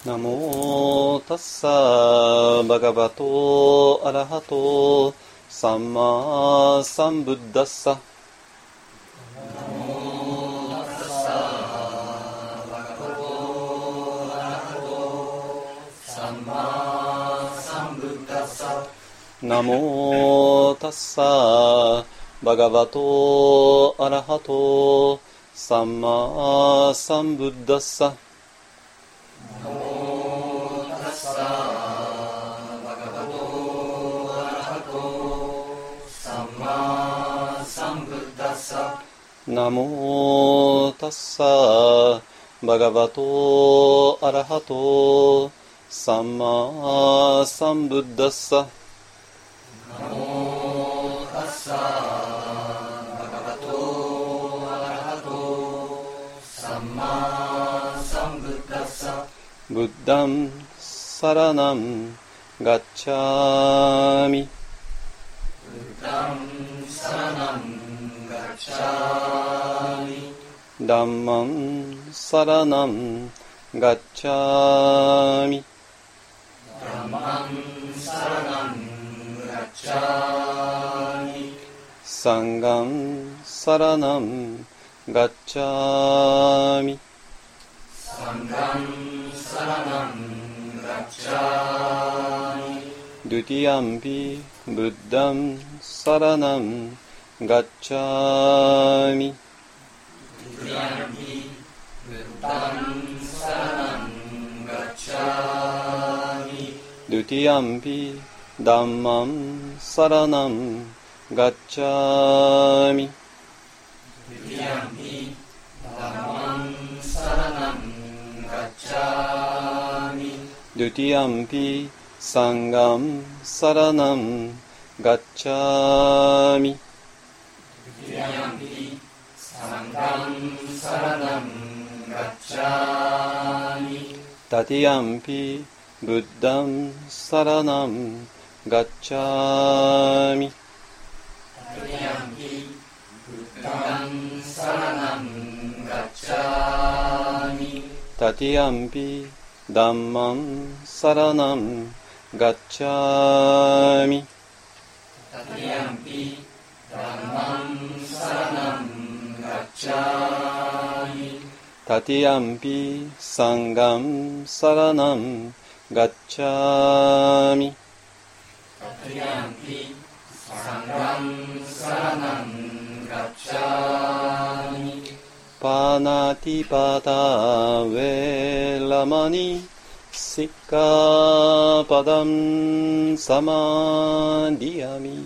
ナモタッサーバガバトアラハトサンマサンブッダッサ。 ナモタッサーバガバトアラハトサンマサンブッダッサ。 ナモタッサーバガバトアラハトサンマサンブッダッサ。 ナモタッサーバガバトアラハトサンマサンブッダッサ。 ナモタッサーバガバトアラハトサンマサンブッダッサ。 ナモタッサーバガバトアラハトサンマサンブッダッサ。 ブッダンサラナンガッチャーミ。 ブッダンサラナンガッチャーミ。 ダンマンサラナンガッチャーミ。 ダンマンサラナンガッチャーミ。 サンガンサラナンガッチャーミ。 サンガンサラナンガッチャーミ。 ドゥティアンピブッダンサラナンガッチャーミ。 ドゥティアンピブッダンサラナンガッチャーミ。 ドゥティアンピダンマンサラナンガッチャーミ。 ドゥティアンピダンマンサラナンガッチャーミ。 ドゥティアンピサンガンサラナンガッチャーミ。 ドゥティアンピサンガンサラナンガッチャーミ。 タティアンピブッダンサラナンガッチャーミ。 タティアンピブッダンサラナンガッチャーミ。 タティアンピダンマンサラナンガッチャーミ。 タティアンピダンマンサラナンガッチャーミ。 タティアンピサンガンサラナンガッチャーミ。 タティアンピサンガンサラナンガッチャーミ。 パナティパタウェラマニシッカパダンサマディアミ。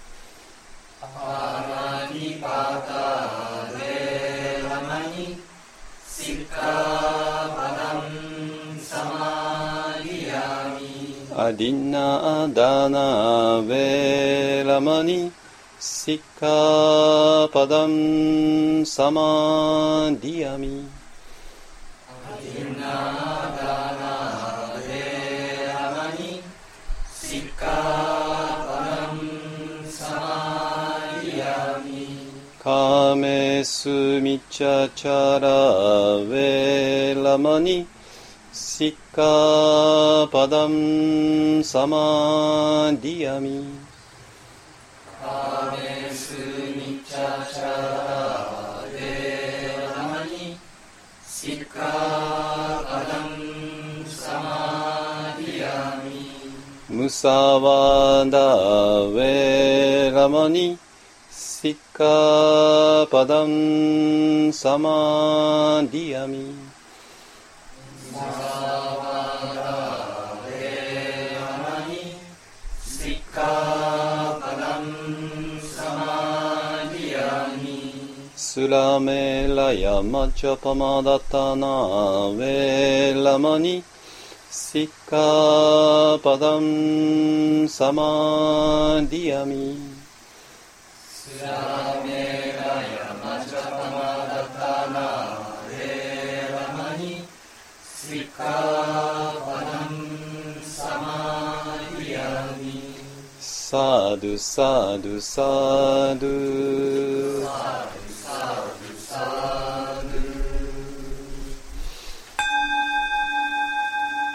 パナティパタウェラマニシッカパダンサマディアミ。 アディナダナウェラマニシッカパダンサマディアミ。 アディナダナウェラマニシッカパダンサマディアミ。 カメスミチャチャラウェラマニシッカパダンサマディアミ。 カメスミチャチャラウェラマニシッカパダンサマディアミ。 ムサワダウェラマニシッカパダンサマディアミ。 サワダウェラマニシッカパダンサマディアミ。 スラメラヤマチャパマダタナウェラマニシッカパダンサマディアミ。 スラメラヤマチャパマダタナウェラマニシッカパダンサマディアミ。 サドゥサドゥサドゥ。 サドゥサドゥサドゥ。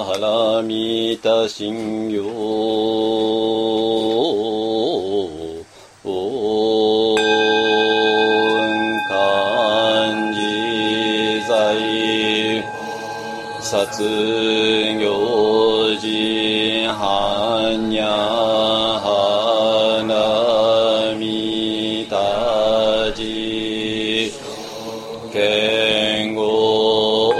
ハラミタ信行漢字在殺行時般若ハラミタジ剣豪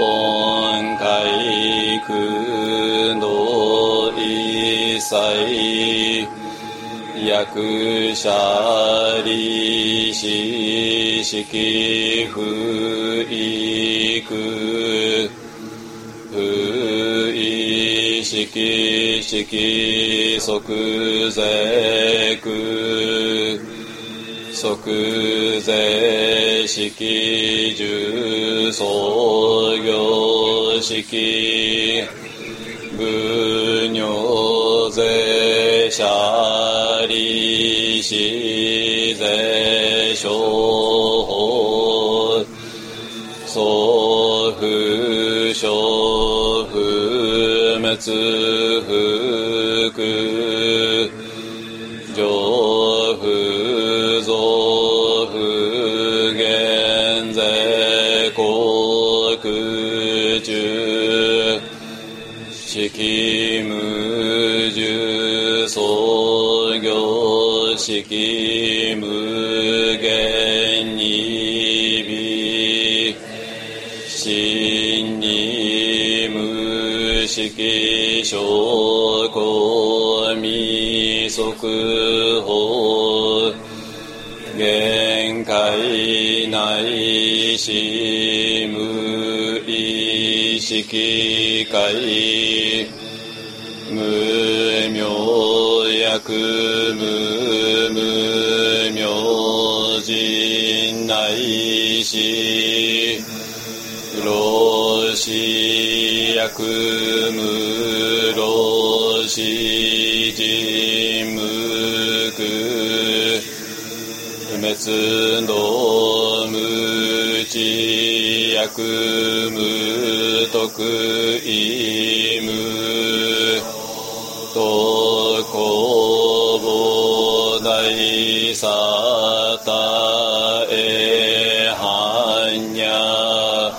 海空の一切役者利子式不育不意識式即税空即税式重創業式部尿税者利子税商法総不小不滅福上不増不減税国中式無重創業式無限に微真に無識証拠未速報限界内し無意識界無明薬無明人内し老死薬無老死人無苦不滅道無知薬無徳意無と公母大サタエハニャ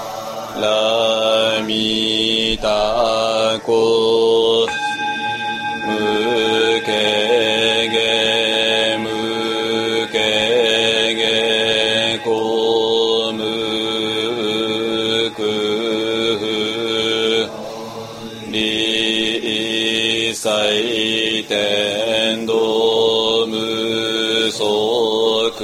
ラミタコ無形ゲ無形ゲコ無空理祭天道無足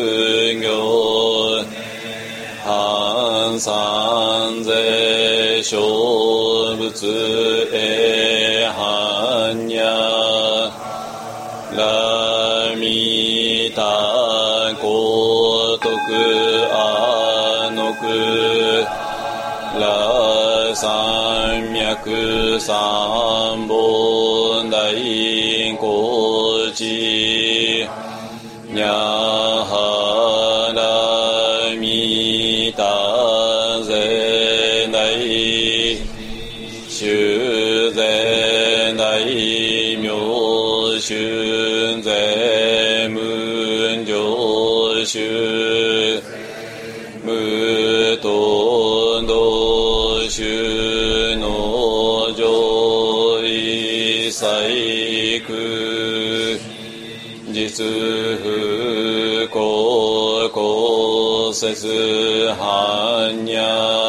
行半三世小仏へ般若ラミタコ徳阿の句ラ三脈三本大高知ニャハラミタゼ大修税大名修税無常修無等道修の上位細工実不公公説般若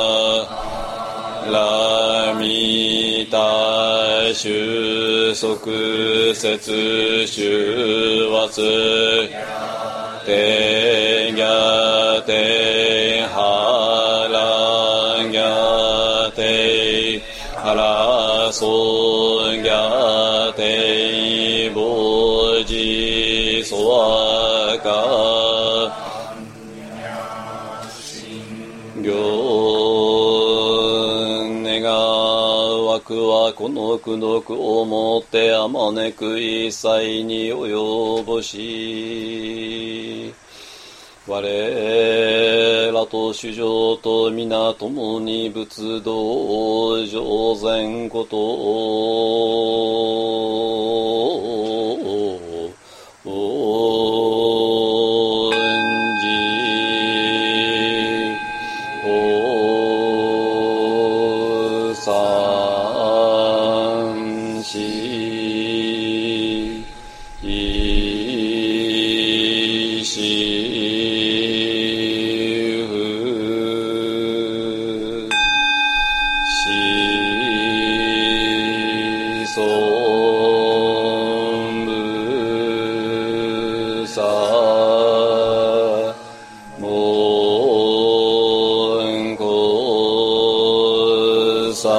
ラミタ収束説修圧定ギ定ハラギ定ハラソギ定ボジソワカ悪はこの苦毒をもってあまねく一切に及ぼし我らと主情と皆共に仏道上善ことを恩じお三しいしふしそんぶさもんこさ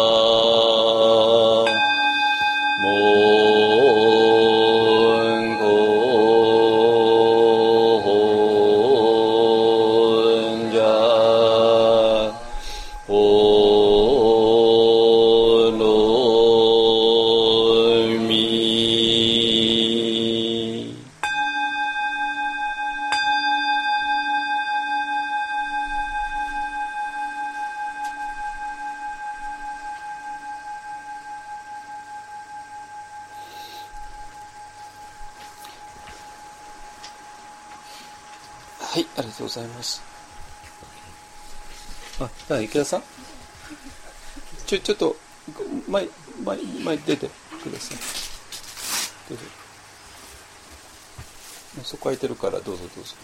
もんこんじゃおろみはい、ありがとうございます。池田さん、ちょっと前出てください。どうぞ。そこ空いてるからどうぞ。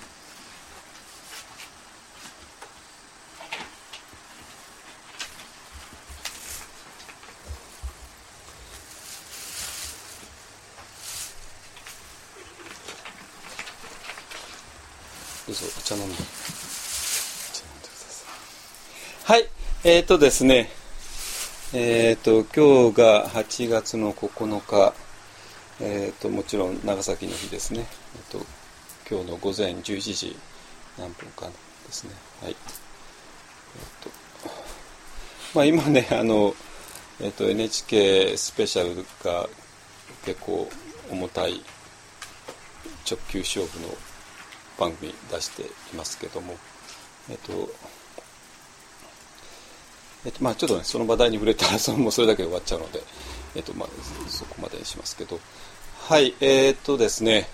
どうぞお茶飲んでください。はい、ですね、今日が8月の9日、もちろん長崎の日ですね。今日の午前11時何分かですね。はい。今ね、NHK スペシャルが結構重たい直球勝負の番組出していますけども、ちょっとね、その話題に触れたらもうそれだけで終わっちゃうので、そこまでにしますけど、はい、ですね、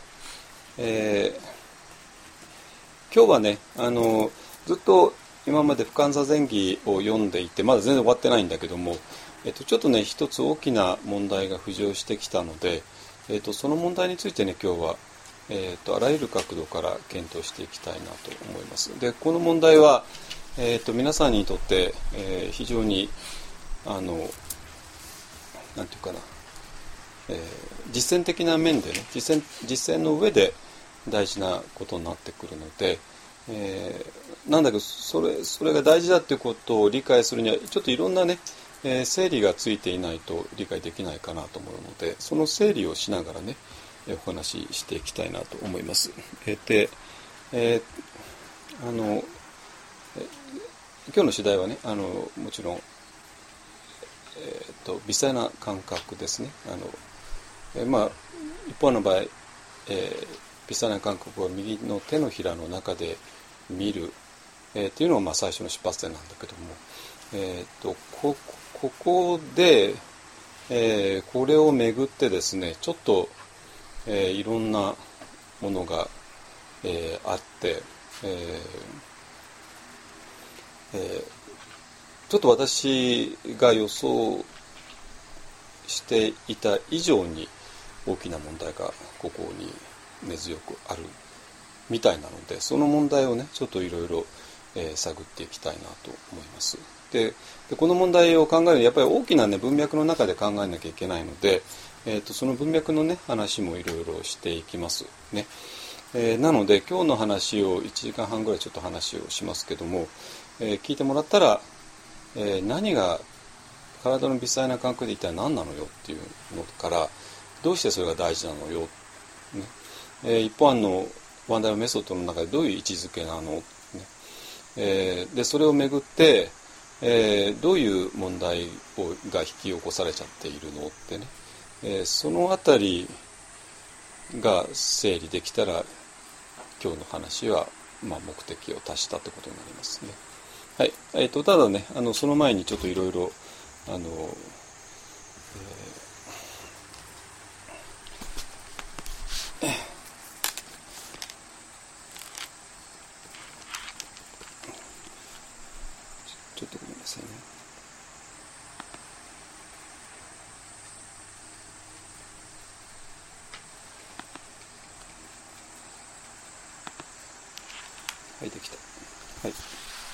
今日はね、ずっと今まで不完座前儀を読んでいて、まだ全然終わってないんだけども、ちょっとね、一つ大きな問題が浮上してきたので、その問題についてね、今日はあらゆる角度から検討していきたいなと思います。で、この問題は、皆さんにとって、非常になんていうかな、実践的な面でね、実践の上で大事なことになってくるので、なんだけどそれが大事だっていうことを理解するにはちょっといろんなね、整理がついていないと理解できないかなと思うので、その整理をしながらね、お話ししていきたいなと思います。で、今日の主題はね、もちろん、微細な感覚ですね。一般の場合、微細な感覚を右の手のひらの中で見る、っていうのが最初の出発点なんだけども、ここで、これをめぐってですね、ちょっといろんなものが、あって、ちょっと私が予想していた以上に大きな問題がここに根強くあるみたいなので、その問題をね、ちょっといろいろ探っていきたいなと思います。でこの問題を考えるのはやっぱり大きな、ね、文脈の中で考えなきゃいけないので、その文脈のね話もいろいろしていきますね。なので今日の話を1時間半ぐらいちょっと話をしますけども、聞いてもらったら、何が体の微細な感覚で一体何なのよっていうのからどうしてそれが大事なのよ、ね、一方のワンダイメソッドの中でどういう位置づけなの、ね、でそれをめぐって、どういう問題が引き起こされちゃっているのってね、そのあたりが整理できたら今日の話は目的を達したということになりますね。はい。ただね、その前にちょっといろいろちょっとごめんなさいね。はい、できた。はい。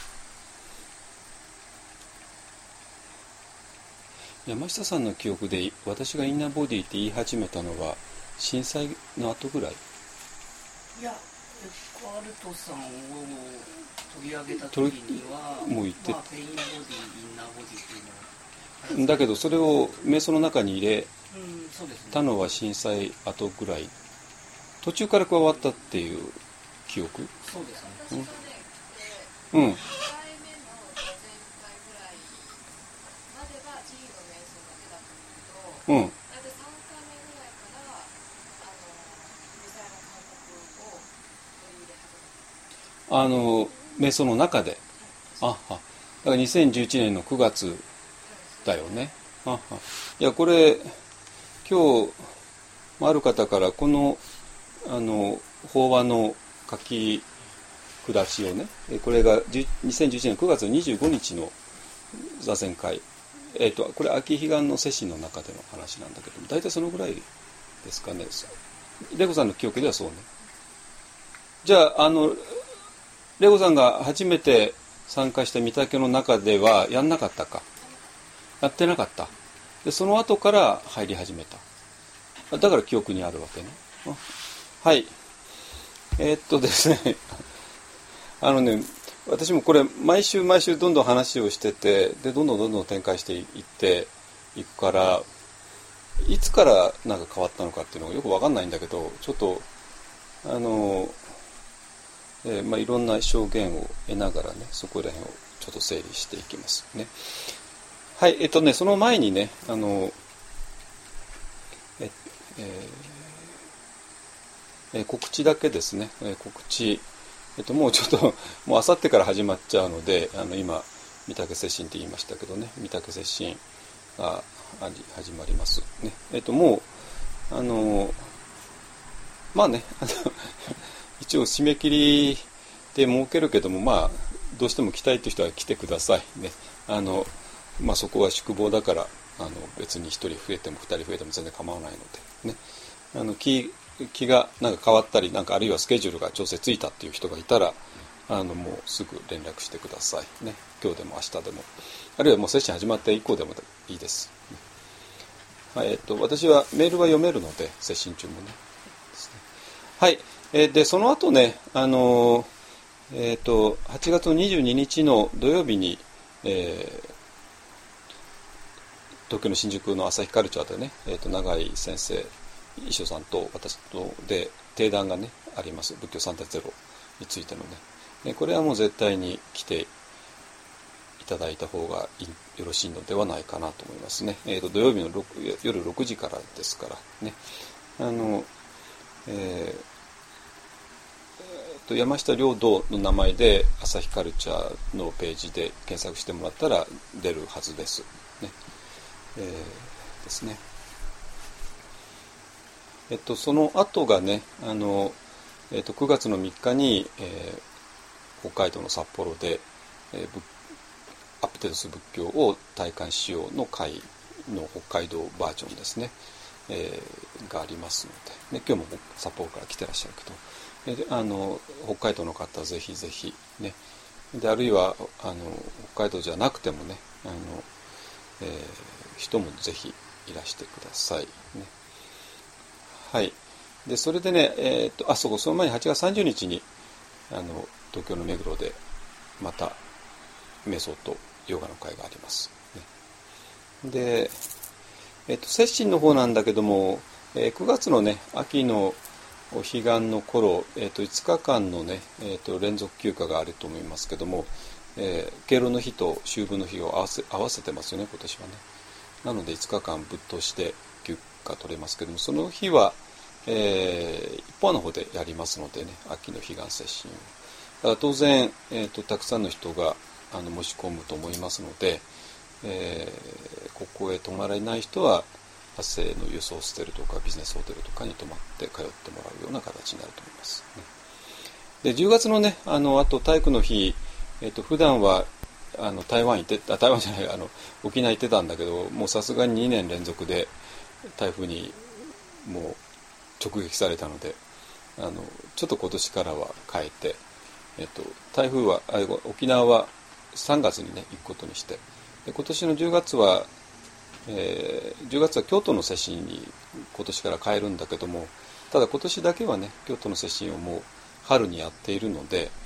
山下さんの記憶で私がインナーボディって言い始めたのは震災の後ぐらい？ いや、エッカルトさんを取り上げた時にはもう言って、ペインボディ、インナーボディっていうのだけどそれを瞑想の中に入れそうですね、 たのは震災後ぐらい、途中から加わったっていう記憶？ そうですね。 うん。うん。瞑想の中で。だから2011年の9月だよね。いや、これ、今日、ある方からこの、法話の書き下しをね、これが2011年9月25日の座禅会。これ、秋彼岸の摂心の中での話なんだけど、大体そのぐらいですかね。レゴさんの記憶ではそうね。じゃあ、レゴさんが初めて参加した御嶽の中ではやんなかったか？やってなかった。で、その後から入り始めた。だから記憶にあるわけね。はい。ですね。私もこれ毎週毎週どんどん話をしてて、で、どんどん展開していっていくから、いつからなんか変わったのかっていうのがよくわかんないんだけど、ちょっと、いろんな証言を得ながらね、そこら辺をちょっと整理していきますね。はい、その前にね、告知だけですね。告知、もうちょっと、もうあさってから始まっちゃうので、今、御嶽摂心って言いましたけどね、御嶽摂心が始まりますね。もう、まあね、一応締め切りで設けるけども、まあどうしても来たいという人は来てくださいね。そこは宿坊だから別に1人増えても2人増えても全然構わないのでね。気がなんか変わったり、なんかあるいはスケジュールが調整ついたっていう人がいたらもうすぐ連絡してくださいね。今日でも明日でも、あるいはもうセッション始まって以降でもいいです。はい、私はメールは読めるので、セッション中もね。はい。で、その後ね、8月の22日の土曜日に、東京の新宿の朝日カルチャーでね、永井先生、衣装さんと私とで定談がね、あります。仏教 3.0 についてのね。これはもう絶対に来ていただいた方がよろしいのではないかなと思いますね。土曜日の夜6時からですからね。山下良道の名前で朝日カルチャーのページで検索してもらったら出るはずです。ね。ですね。その後がね、9月の3日に、北海道の札幌で、アップデートする仏教を体感しようの会の北海道バージョンですね、がありますので、ね、今日も札幌から来てらっしゃるけど、北海道の方ぜひぜひね、であるいは北海道じゃなくてもね、人もぜひいらしてくださいね。はい。でそれでね、その前に8月30日に東京の目黒でまた瞑想とヨガの会があります、ね。で、摂心の方なんだけども、9月のね秋のお彼岸の頃、5日間のね、連続休暇があると思いますけども、敬老の日と秋分の日を合わせてますよね、今年はね。なので5日間ぶっ通して休暇取れますけども、その日は、一方の方でやりますのでね、秋の彼岸摂心から当然、たくさんの人が申し込むと思いますので、ここへ泊まれない人は発生の輸送ホステルとかビジネスホテルとかに泊まって通ってもらうような形になると思います、ね。で10月のねあと体育の日、普段は台湾じゃない沖縄行ってたんだけど、もうさすがに2年連続で台風にもう直撃されたので、ちょっと今年からは変えて、台風は沖縄は3月にね行くことにして、で今年の10月は、10月は京都の接心に今年から変えるんだけども、ただ今年だけはね京都の接心をもう春にやっているので、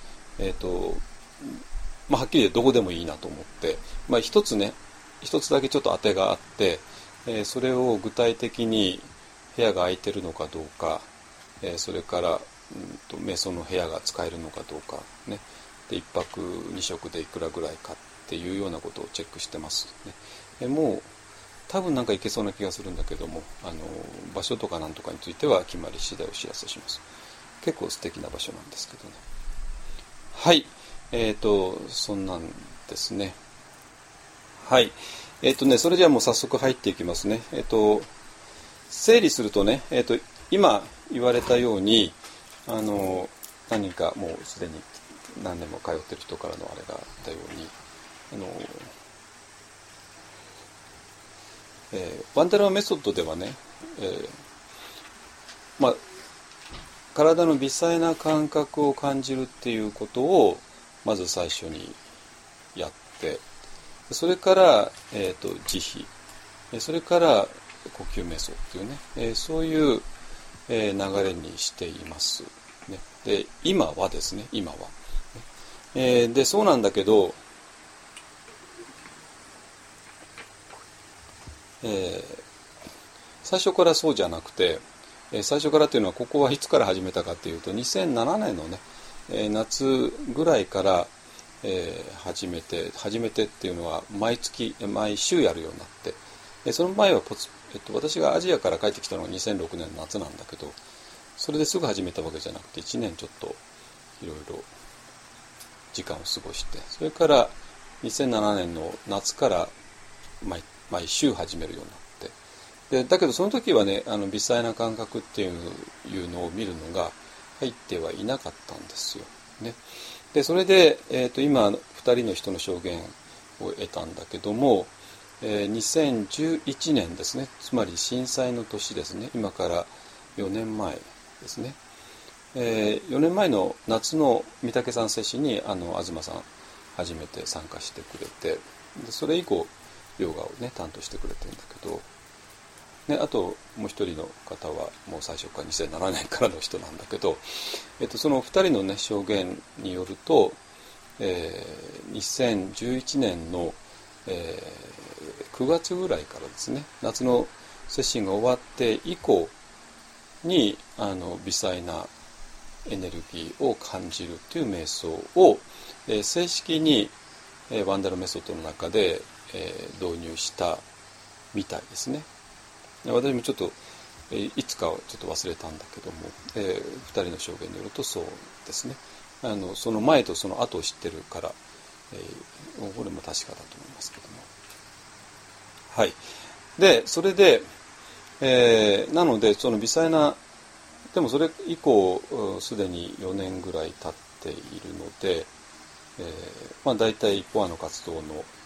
はっきりどこでもいいなと思って、一つだけちょっと当てがあって、それを具体的に部屋が空いてるのかどうか、それから瞑想の部屋が使えるのかどうか、ね、で1泊2食でいくらぐらいかっていうようなことをチェックしてます、ね。もう多分なんか行けそうな気がするんだけども、場所とかなんとかについては決まり次第お知らせします。結構素敵な場所なんですけどね。はい、そんなんですね。はい、それじゃあもう早速入っていきますね。整理するとね、今言われたように何人かもうすでに何年も通ってる人からのあれがあったように、ワンダラーメソッドではね、体の微細な感覚を感じるっていうことをまず最初にやって、それから、慈悲、それから呼吸瞑想っていうね、そういう流れにしています、ね。で今はですね、でそうなんだけど、最初からそうじゃなくて、最初からっていうのはここはいつから始めたかっていうと2007年のね、夏ぐらいから、始めてっていうのは毎週やるようになって、その前は私がアジアから帰ってきたのが2006年の夏なんだけど、それですぐ始めたわけじゃなくて1年ちょっといろいろ時間を過ごして、それから2007年の夏から毎週始めるようになって、だけどその時はね微細な感覚っていうのを見るのが入ってはいなかったんですよ、ね。でそれで、今2人の人の証言を得たんだけども、2011年ですね、つまり震災の年ですね、今から4年前ですね、4年前の夏の御嶽山接心に東さん初めて参加してくれて、でそれ以降ヨガをね担当してくれてるんだけど、ね、あともう一人の方はもう最初から2007年からの人なんだけど、その2人のね証言によると、2011年の、9月ぐらいからですね、夏の接心が終わって以降に微細なエネルギーを感じるという瞑想を、正式に、ワンダラメソッドの中で、導入したみたいですね。私もちょっと、いつかはちょっと忘れたんだけども、2人の証言によるとそうですね。その前とその後を知ってるから、これも確かだと思いますけども。はい。で、それで、なのでその微細な、でもそれ以降すでに4年ぐらい経っているので、大体一方の活動の、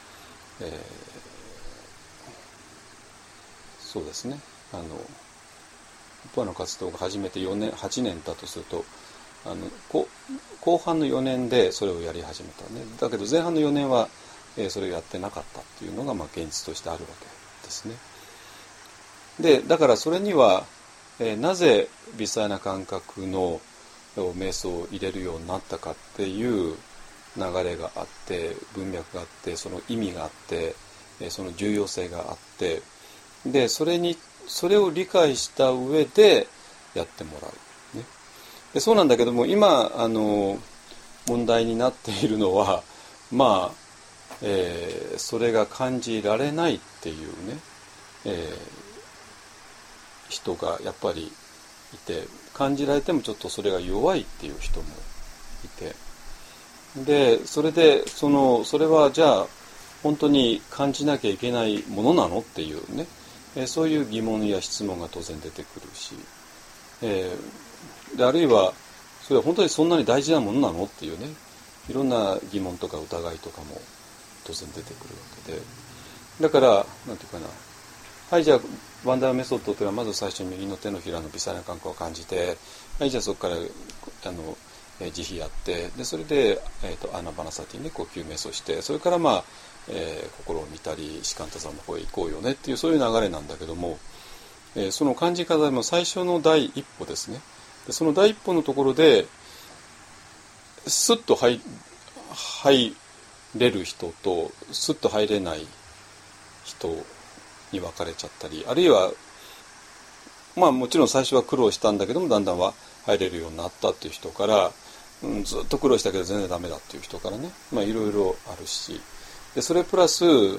そうですね、一方の活動が始めて8年だとすると、後半の4年でそれをやり始めたね。だけど前半の4年は、それをやってなかったっていうのが現実としてあるわけですね。でだからそれには、なぜ微細な感覚の瞑想を入れるようになったかっていう流れがあって、文脈があって、その意味があって、その重要性があって、でそれを理解した上でやってもらう、ね。でそうなんだけども、今問題になっているのはそれが感じられないっていうね、人がやっぱりいて、感じられてもちょっとそれが弱いっていう人もいて、 でそれでそれはじゃあ本当に感じなきゃいけないものなのっていうね、そういう疑問や質問が当然出てくるし、であるいはそれは本当にそんなに大事なものなのっていうね、いろんな疑問とか疑いとかも当然出てくるわけで、だからなんていうかな、はい、じゃあワンダーメソッドというのはまず最初に右の手のひらの微細な感覚を感じて、はい、じゃあそこから慈悲やって、でそれで、アナバナサティに呼吸瞑想して、それから心を見たりシカンタさんの方へ行こうよねっていう、そういう流れなんだけども、その感じ方も最初の第一歩ですね。でその第一歩のところでスッと入れる人とスッと入れない人に分かれちゃったり、あるいはもちろん最初は苦労したんだけどもだんだんは入れるようになったっていう人から、ずっと苦労したけど全然ダメだっていう人からね、いろいろあるし、でそれプラス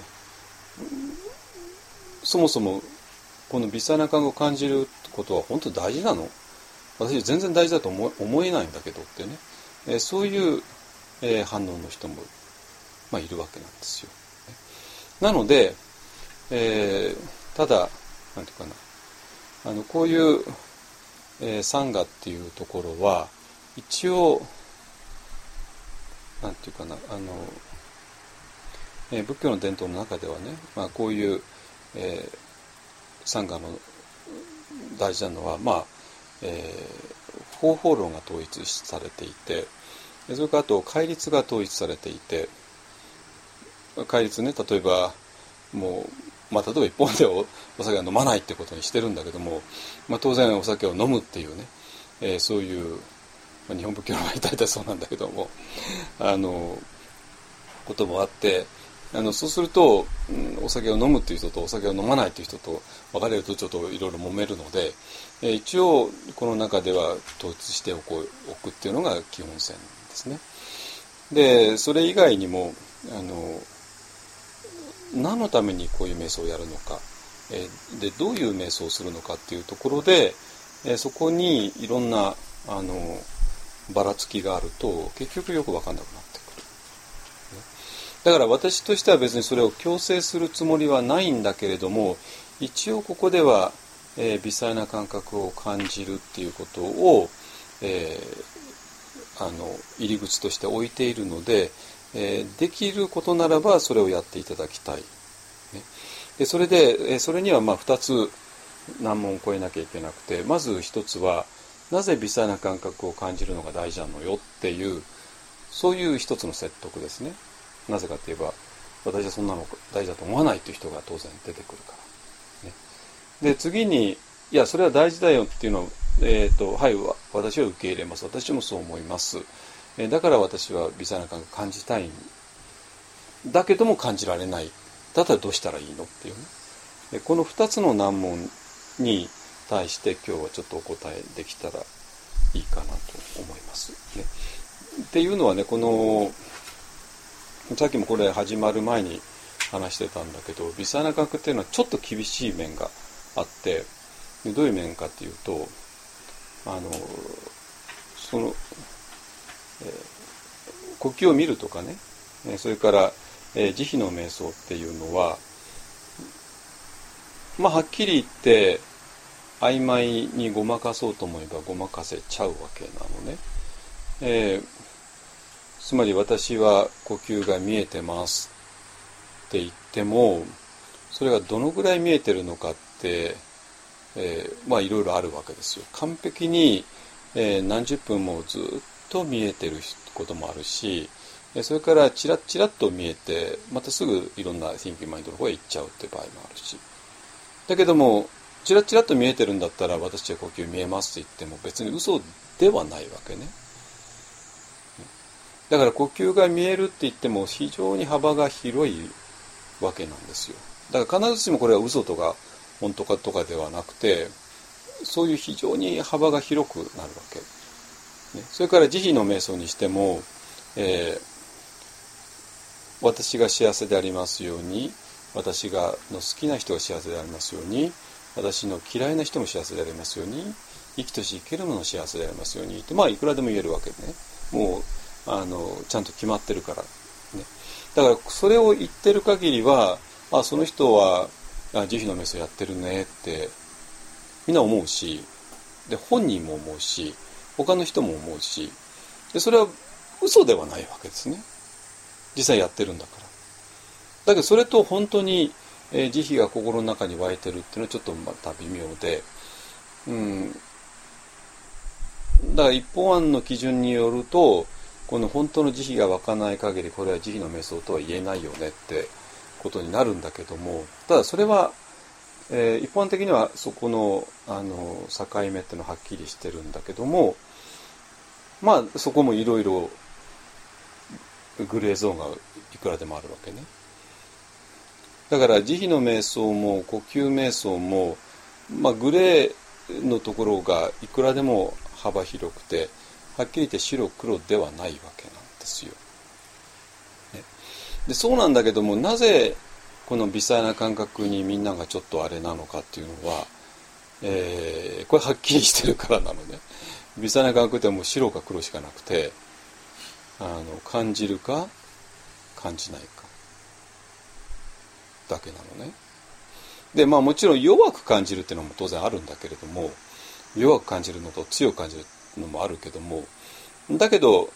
そもそもこの微細な感覚を感じることは本当に大事なの？私全然大事だと思えないんだけどってね、そういう、反応の人も、いるわけなんですよ。なので、ただなんていうかな、こういう、サンガっていうところは一応なんていうかな、仏教の伝統の中ではね、こういう、サンガの大事なのは方法論が統一されていて、それからあと戒律が統一されていて、戒律ね、例えばもう、例えば一本でお酒は飲まないってことにしてるんだけども、当然お酒を飲むっていうね、そういう、日本仏教の場合大体そうなんだけどもこともあって、そうすると、お酒を飲むっていう人とお酒を飲まないっていう人と分かれるとちょっといろいろ揉めるので、一応この中では統一しておくっていうのが基本線ですね。でそれ以外にも何のためにこういう瞑想をやるのか、でどういう瞑想をするのかっていうところで、そこにいろんなばらつきがあると結局よく分かんなくなってくる。だから私としては別にそれを強制するつもりはないんだけれども、一応ここでは、微細な感覚を感じるっていうことを、入り口として置いているので、できることならばそれをやっていただきたい。でそれで、それには2つ難問を超えなきゃいけなくて、まず1つはなぜ微細な感覚を感じるのが大事なのよっていう、そういう一つの説得ですね。なぜかといえば私はそんなの大事だと思わないという人が当然出てくるから、ね、で次にいやそれは大事だよっていうのを、はい、私は受け入れます、私もそう思います、だから私は微細な感覚を感じたいんだけども感じられない、だったらどうしたらいいのっていうね、この2つの難問に対して今日はちょっとお答えできたらいいかなと思いますね。っていうのはね、このさっきもこれ始まる前に話してたんだけど、微細な感覚っていうのはちょっと厳しい面があって、どういう面かっていうと、呼吸を見るとかね、それから慈悲の瞑想っていうのは、はっきり言って曖昧にごまかそうと思えばごまかせちゃうわけなのね。つまり私は呼吸が見えてますって言っても、それがどのぐらい見えてるのかって、いろいろあるわけですよ。完璧に、何十分もずっと見えてることもあるし、それからチラッチラッと見えてまたすぐいろんな Thinking Mind の方へ行っちゃうって場合もあるし、だけどもチラッチラッと見えてるんだったら私は呼吸見えますって言っても別に嘘ではないわけね。だから呼吸が見えるって言っても非常に幅が広いわけなんですよ。だから必ずしもこれは嘘とか本当かとかではなくて、そういう非常に幅が広くなるわけ、それから慈悲の瞑想にしても、私が幸せでありますように、私の好きな人が幸せでありますように、私の嫌いな人も幸せでありますように、生きとし生けるもの幸せでありますようにって、いくらでも言えるわけね。もうちゃんと決まってるから、ね、だからそれを言ってる限りはその人は慈悲の瞑想やってるねってみんな思うし、で本人も思うし他の人も思うし、でそれは嘘ではないわけですね。実際やってるんだから。だけどそれと本当に、慈悲が心の中に湧いてるっていうのはちょっとまた微妙で、だから一方案の基準によるとこの本当の慈悲が湧かない限りこれは慈悲の瞑想とは言えないよねってことになるんだけども、ただそれは、一般的にはそこの、境目っていうのははっきりしてるんだけども、まあそこもいろいろグレーゾーンがいくらでもあるわけね。だから慈悲の瞑想も呼吸瞑想も、グレーのところがいくらでも幅広くて、はっきり言って白黒ではないわけなんですよ。ね、でそうなんだけども、なぜこの微細な感覚にみんながちょっとあれなのかっていうのは、これはっきりしてるからなのね。微細な感覚ってもう白か黒しかなくて、感じるか感じないかだけなのね。でもちろん弱く感じるっていうのも当然あるんだけれども、弱く感じるのと強く感じるのもあるけども、だけど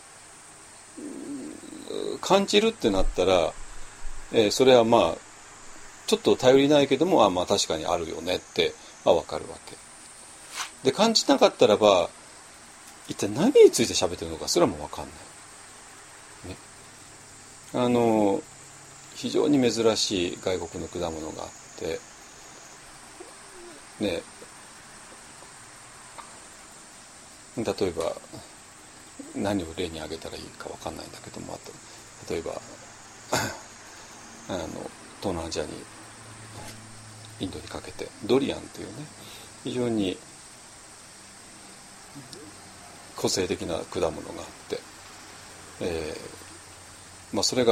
感じるってなったら、それはちょっと頼りないけども確かにあるよねって分かるわけで、感じなかったらば一体何について喋ってるのかそれはもう分かんないね。非常に珍しい外国の果物があってね、例えば何を例に挙げたらいいか分かんないんだけども、例えば東南アジアにインドにかけてドリアンというね、非常に個性的な果物があって、それが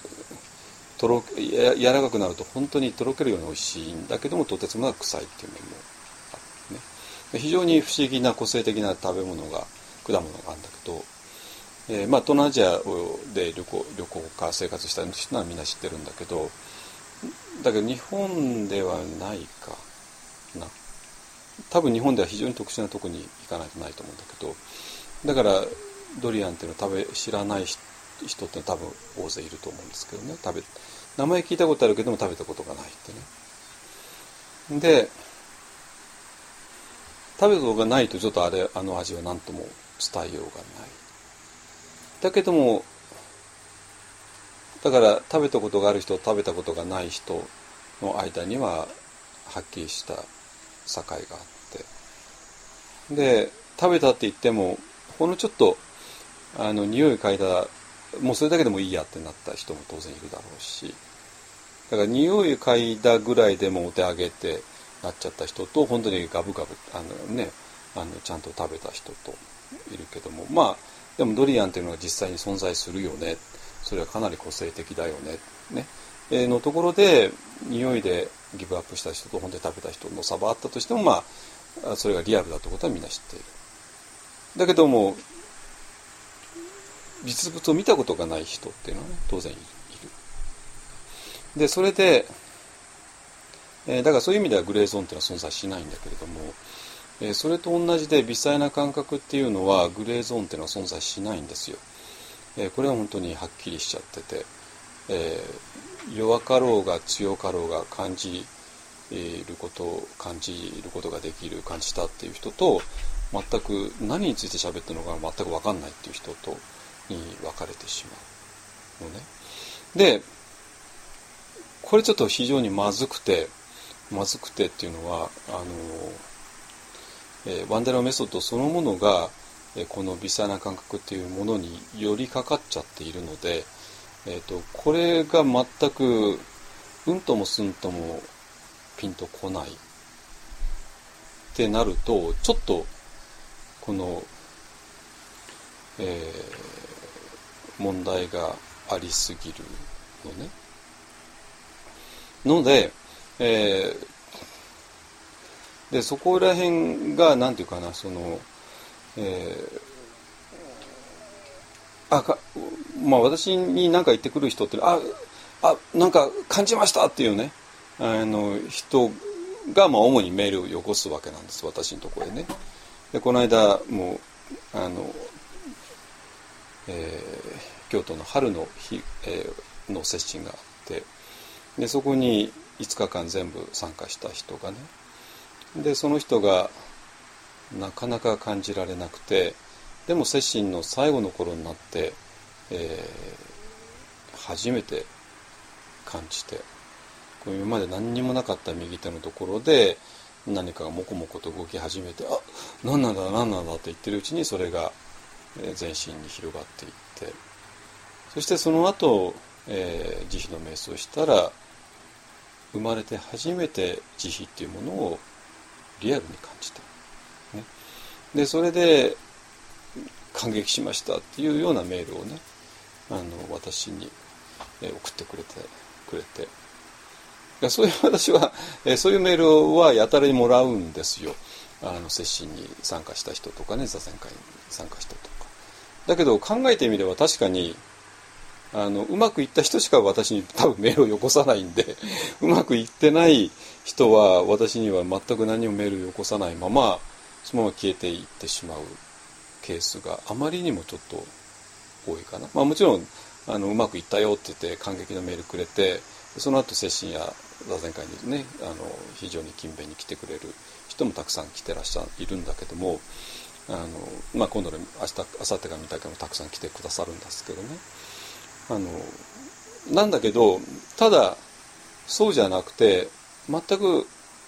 柔らかくなると本当にとろけるように美味しいんだけども、とてつもなく臭いっていう面もあるね。非常に不思議な個性的な食べ物が果物があるんだけど、東南アジアで旅行か生活した人はみんな知ってるんだけど日本ではないかな。多分日本では非常に特殊なとこに行かないとないと思うんだけど、だからドリアンっていうのを知らない人って多分大勢いると思うんですけどね。名前聞いたことあるけども食べたことがないってね。で食べたことがないとちょっとあの味は何とも伝えようがない。だけどもだから食べたことがある人食べたことがない人の間にははっきりした境があって、で食べたって言ってもほんのちょっと匂い嗅いだもうそれだけでもいいやってなった人も当然いるだろうし、だから匂い嗅いだぐらいでもお手上げってなっちゃった人と、本当にガブガブちゃんと食べた人といるけども、でもドリアンっていうのが実際に存在するよね、それはかなり個性的だよね、のところで匂いでギブアップした人と本当に食べた人の差はあったとしても、それがリアルだということはみんな知っている。だけども実物を見たことがない人っていうのはね当然いる。でそれで、だからそういう意味ではグレーゾーンっていうのは存在しないんだけれども、それと同じで微細な感覚っていうのはグレーゾーンっていうのは存在しないんですよ。これは本当にはっきりしちゃってて、弱かろうが強かろうが感じることができる、感じたっていう人と、全く何について喋ってるのか全く分かんないっていう人とに分かれてしまうのね。でこれちょっと非常にまずくてっていうのはワンデラメソッドそのものがこの微細な感覚っていうものに寄りかかっちゃっているので、これが全くうんともすんともピンとこないってなると、ちょっとこの、問題がありすぎるのね。ので、でそこら辺がなんていうかな、 私に何か言ってくる人ってなんか感じましたっていうね人が主にメールをよこすわけなんです、私のところへね。でこの間も京都の春の日、の接心があって、でそこに5日間全部参加した人がね、でその人がなかなか感じられなくて、でも接心の最後の頃になって、初めて感じて、今まで何にもなかった右手のところで何かがもこもこと動き始めて、何なんだって言ってるうちにそれが全身に広がっていって、そしてその後、慈悲の瞑想をしたら、生まれて初めて慈悲っていうものをリアルに感じた、ね、でそれで感激しましたっていうようなメールをね私に送ってくれて、そういう私はそういうメールはやたらにもらうんですよ。接心に参加した人とかね、座禅会に参加したとか。だけど考えてみれば確かにうまくいった人しか私に多分メールをよこさないんでうまくいってない人は私には全く何もメールをよこさないままそのまま消えていってしまうケースがあまりにもちょっと多いかな。もちろんうまくいったよって言って感激のメールくれて、その後接心や座禅会にね非常に勤勉に来てくれる人もたくさん来ているんだけども、今度の明後日から見たけどもたくさん来てくださるんですけどね、なんだけどただそうじゃなくて全く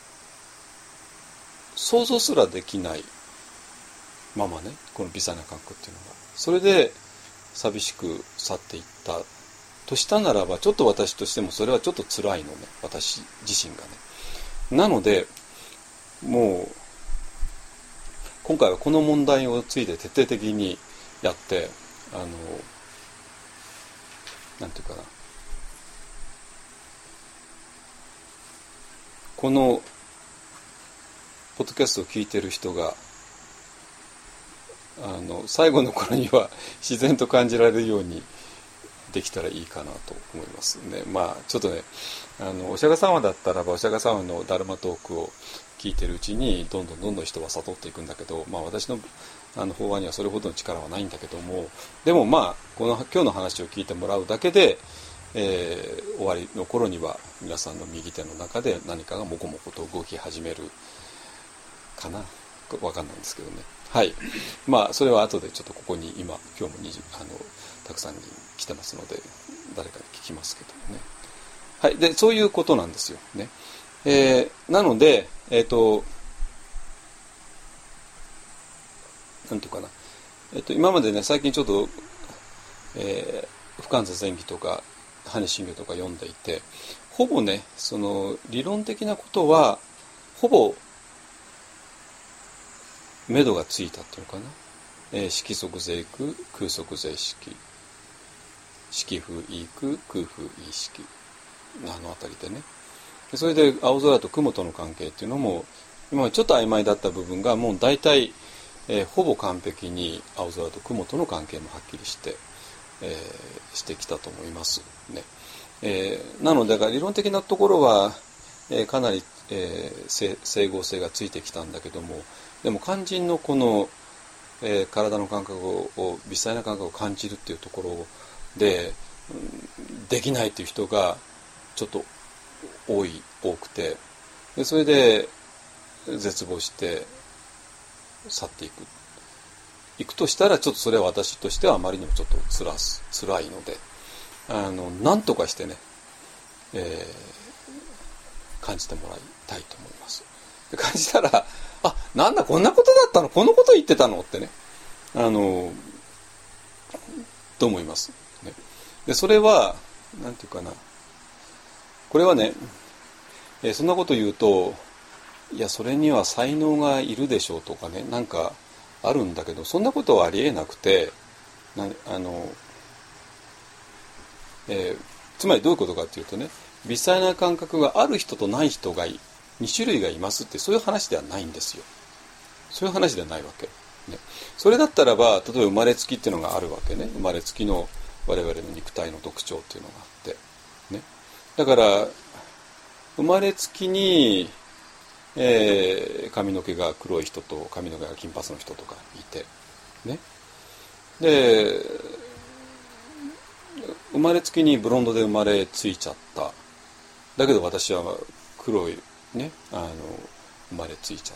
想像すらできないままね、この微細な感覚っていうのがそれで寂しく去っていったとしたならば、ちょっと私としてもそれはちょっと辛いのね、私自身がね。なのでもう今回はこの問題をついて徹底的にやってなんていうかな、このポッドキャストを聞いている人が最後の頃には自然と感じられるようにできたらいいかなと思いますね。ちょっとねお釈迦様だったらばお釈迦様のダルマトークを聞いてるうちにどんどん人は悟っていくんだけど、私の法話にはそれほどの力はないんだけども、でもこの今日の話を聞いてもらうだけで、終わりの頃には皆さんの右手の中で何かがもこもこと動き始めるかな、分かんないんですけどね。はい、それは後でちょっとここに今日もたくさんに来てますので誰かに聞きますけどもね。はい、でそういうことなんですよね。なのでなんていうかな、今までね最近ちょっと、不完全前期とか般若心経とか読んでいて、ほぼねその理論的なことはほぼ目処がついたっていうのかな、色即是空、空即是色、色風意空、空風意識あたりでね、それで青空と雲との関係っていうのも今までちょっと曖昧だった部分がもう大体、ほぼ完璧に青空と雲との関係もはっきりして、してきたと思いますね。なのでだから理論的なところは、かなり、整合性がついてきたんだけども、でも肝心のこの、体の感覚を微細な感覚を感じるっていうところで、できないっていう人がちょっと多くて、でそれで絶望して去っていくとしたら、ちょっとそれは私としてはあまりにもちょっと辛いので、なんとかしてね、感じてもらいたいと思います。で感じたら、なんだこんなことだったの、このこと言ってたのってね、と思います、ね。でそれはなんていうかな、これはね、そんなこと言うと、いやそれには才能がいるでしょうとかね、なんかあるんだけど、そんなことはありえなくて、つまりどういうことかっていうとね、微細な感覚がある人とない人が2種類がいますって、そういう話ではないんですよ。そういう話ではないわけ、 それだったらば、例えば生まれつきっていうのがあるわけね。生まれつきの我々の肉体の特徴っていうのがあって、ね、だから生まれつきに、髪の毛が黒い人と髪の毛が金髪の人とかいて、ね、で生まれつきにブロンドで生まれついちゃった。だけど私は黒いね、生まれついちゃった。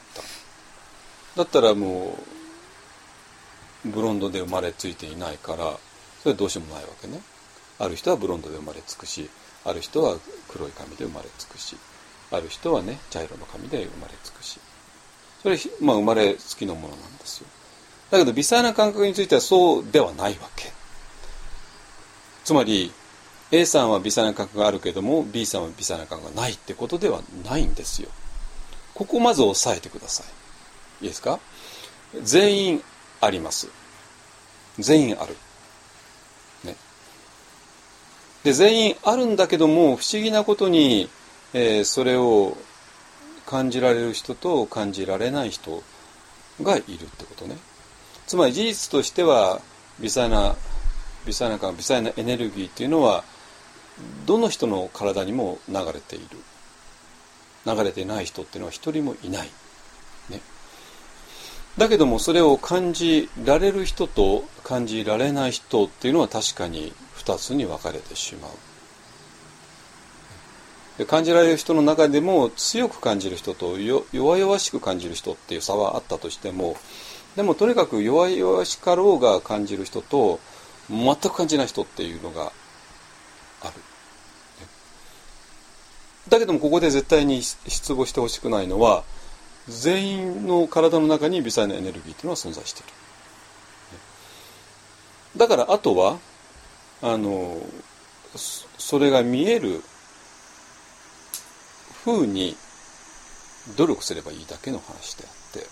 だったらもうブロンドで生まれついていないから、それはどうしようもないわけね。ある人はブロンドで生まれつくし、ある人は黒い髪で生まれつくし、ある人はね茶色の髪で生まれつくし、それまあ生まれつきのものなんですよ。だけど微細な感覚についてはそうではないわけ。つまり A さんは微細な感覚があるけども B さんは微細な感覚がないってことではないんですよ。ここをまず押さえてください。いいですか。全員あります。全員ある、ね、で全員あるんだけども不思議なことに、それを感じられる人と感じられない人がいるってことね。つまり事実としては微細なエネルギーっていうのはどの人の体にも流れている。流れていない人っていうのは一人もいない、ね、だけどもそれを感じられる人と感じられない人っていうのは確かに2つに分かれてしまう。で感じられる人の中でも強く感じる人と弱々しく感じる人っていう差はあったとしても、でもとにかく弱々しかろうが感じる人と全く感じない人っていうのがある。だけどもここで絶対に失望してほしくないのは、全員の体の中に微細なエネルギーというのは存在している。だからあとはそれが見える風に努力すればいいだけの話であって、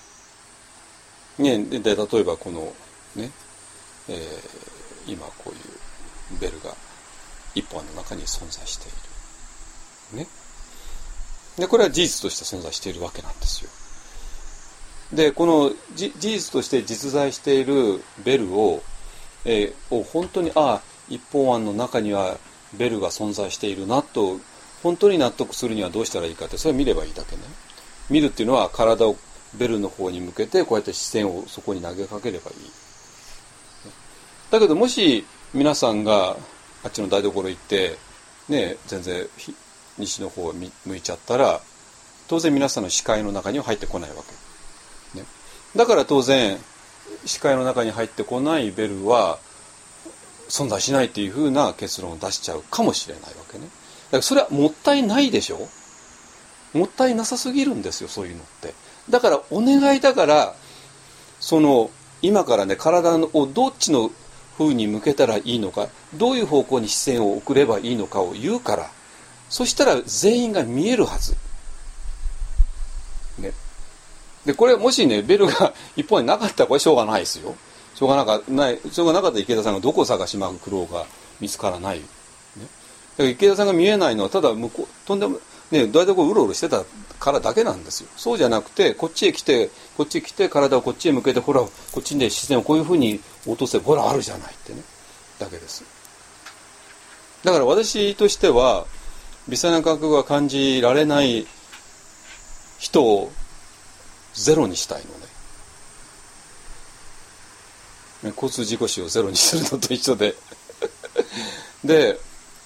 ね、で例えばこのね、今こういうベルが一本の中に存在している、ね、でこれは事実として存在しているわけなんですよ。でこの事実として実在しているベルを本当に一本案の中にはベルが存在しているなと本当に納得するにはどうしたらいいかって、それは見ればいいだけね。見るっていうのは体をベルの方に向けてこうやって視線をそこに投げかければいい。だけどもし皆さんがあっちの台所行ってね、全然西の方を向いちゃったら当然皆さんの視界の中には入ってこないわけ、ね、だから当然視界の中に入ってこないベルは存在しないっていうふうな結論を出しちゃうかもしれないわけね。だからそれはもったいないでしょ。もったいなさすぎるんですよ、そういうのって。だからお願いだから、今からね体をどっちの風に向けたらいいのか、どういう方向に視線を送ればいいのかを言うから、そしたら全員が見えるはず、ね、でこれもしねベルが一本になかったらこれしょうがないですよ。しょうがなかったら池田さんがどこを探しまくろうが見つからない、ね、だから池田さんが見えないのはただ向こうとんでもね台所うろうろしてたからだけなんですよ。そうじゃなくてこっちへ来て体をこっちへ向けて、ほらこっちに視線をこういうふうに落とせばほらあるじゃないってねだけです。だから私としては微細な感覚が感じられない人をゼロにしたいのね。交通事故死をゼロにするのと一緒でで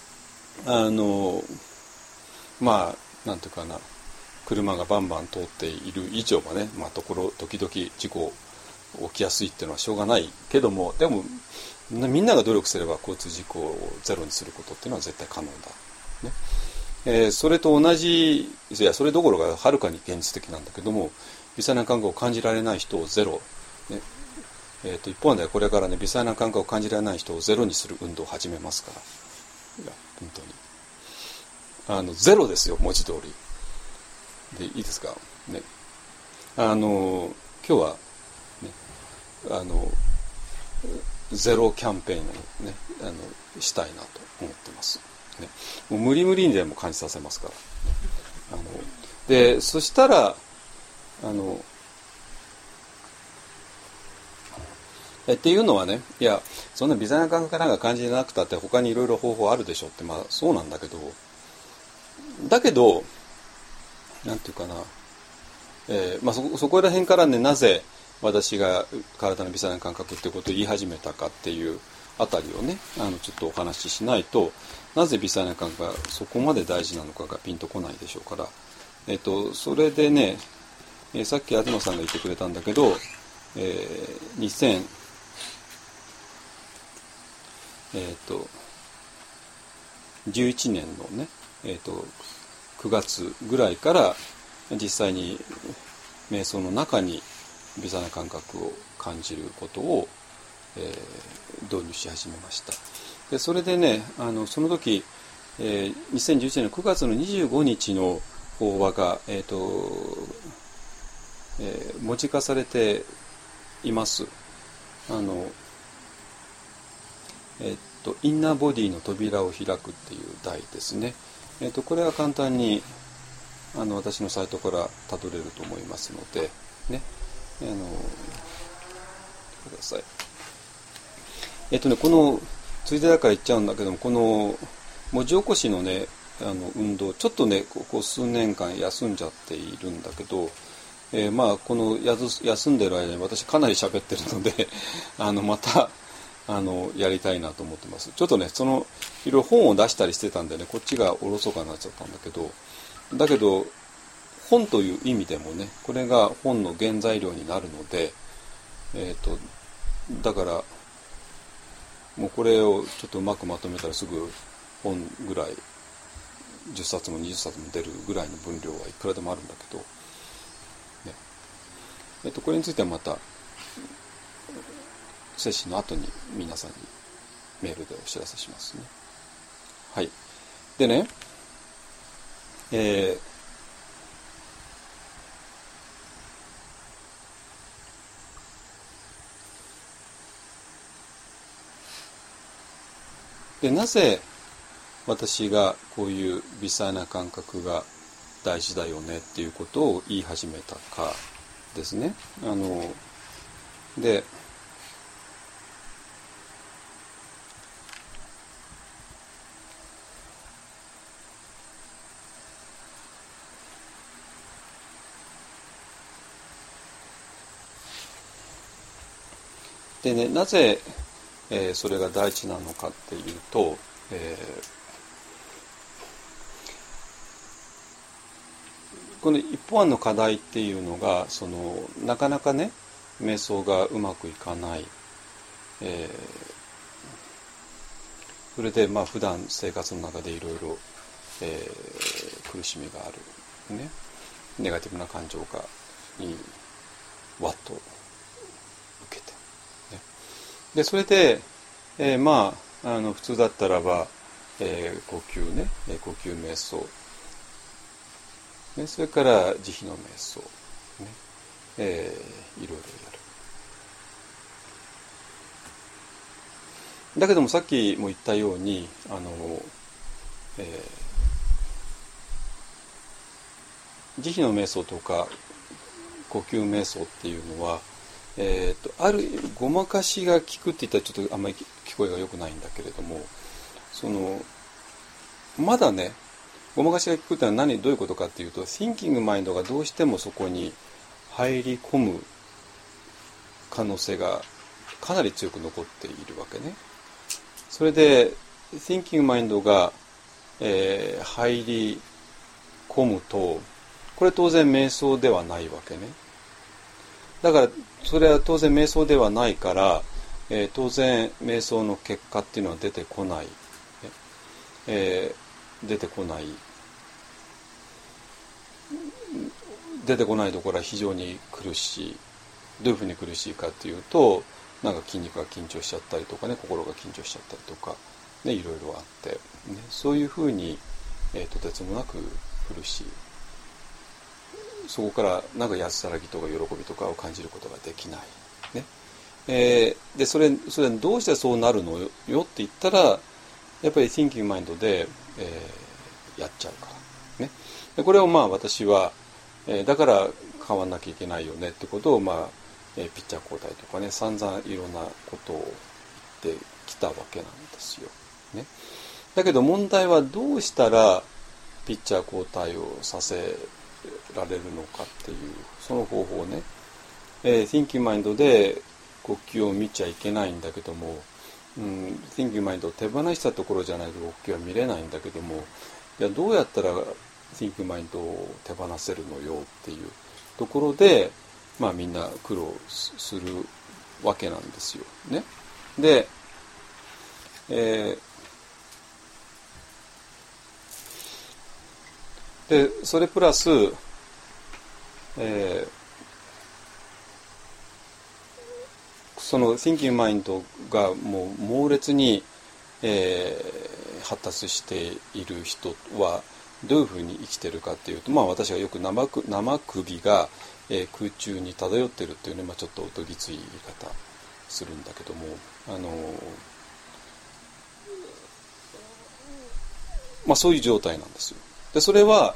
まあなんていうかな、車がバンバン通っている以上はね、時々事故起きやすいっていうのはしょうがないけども、でもみんなが努力すれば交通事故をゼロにすることっていうのは絶対可能だ、ね。それと同じ、いやそれどころかはるかに現実的なんだけども、微細な感覚を感じられない人をゼロ、ね、一方でこれからね微細な感覚を感じられない人をゼロにする運動を始めますから、いや本当にゼロですよ、文字通りで。いいですかね。今日は、ね、ゼロキャンペーンをねしたいなと思ってます、ね、もう無理にでも感じさせますから、ね、でそしたらっていうのはね、いやそんな微細な感覚なんか感じなくたって他にいろいろ方法あるでしょって、まあそうなんだけど、なんていうかな、まあ、そこら辺からね、なぜ私が体の微細な感覚ってことを言い始めたかっていうあたりをね、ちょっとお話ししないと、なぜ微細な感覚がそこまで大事なのかがピンとこないでしょうから、それでね、さっき東さんが言ってくれたんだけど、2011年のね、9月ぐらいから実際に瞑想の中に微細な感覚を感じることを、導入し始めました。でそれでね、その時、2011年の9月の25日の法話が、文字化されています。インナーボディの扉を開くっていう題ですね。これは簡単に私のサイトからたどれると思いますのでね、ください。このついでだから言っちゃうんだけども、この文字起こしのね運動、ちょっとねここ数年間休んじゃっているんだけど、まあこの休んでる間に私かなり喋ってるのでまたやりたいなと思ってます。ちょっとねいろいろ本を出したりしてたんでね、こっちがおろそかになっちゃったんだけど本という意味でもね、これが本の原材料になるので、だからもうこれをちょっとうまくまとめたらすぐ本ぐらい10冊も20冊も出るぐらいの分量はいくらでもあるんだけど、ね、これについてはまたセッションの後に皆さんにメールでお知らせしますね。はい。でね、なぜ私がこういう微細な感覚が大事だよねっていうことを言い始めたかですね。でね、なぜ、それが大事なのかっていうと、この一方案の課題っていうのがなかなかね瞑想がうまくいかない、それでまあ普段生活の中でいろいろ苦しみがある、ね、ネガティブな感情にわっと受けて、ね、でそれで、まあ普通だったらば、呼吸瞑想、ね、それから慈悲の瞑想、ね、いろいろやる。だけどもさっきも言ったように慈悲の瞑想とか呼吸瞑想っていうのは、あるごまかしが効くって言ったらちょっとあんまり聞こえが良くないんだけれども、まだねごまかしが効くってのはどういうことかっていうと、Thinking Mindがどうしてもそこに入り込む可能性がかなり強く残っているわけね。それで Thinking Mindが、入り込むと、これ当然瞑想ではないわけね。だからそれは当然瞑想ではないから、当然瞑想の結果っていうのは出てこない、出てこないところは非常に苦しい。どういうふうに苦しいかっていうと、なんか筋肉が緊張しちゃったりとかね、心が緊張しちゃったりとか、ね、いろいろあって、ね、そういうふうに、とてつもなく苦しい。そこからなんか安らぎとか喜びとかを感じることができない。ね、でそれどうしてそうなるのよって言ったら、やっぱり Thinking Mind で、やっちゃうからね。でこれをまあ私は、だから変わんなきゃいけないよねってことをまあピッチャー交代とかね、散々いろんなことを言ってきたわけなんですよ、ね。だけど問題はどうしたらピッチャー交代をさせられるのかっていう、その方法ね。Thinking Mind で呼吸を見ちゃいけないんだけども、Thinking Mind を手放したところじゃないと呼吸は見れないんだけども、いやどうやったら Thinking Mind を手放せるのよっていうところで、みんな苦労するわけなんですよね。で、それプラス、その Thinking Mind がもう猛烈に、発達している人はどういうふうに生きてるかっていうと、私がよく生首が、空中に漂ってるっていうね、ちょっとどぎつい言い方するんだけども、そういう状態なんですよ。でそれは、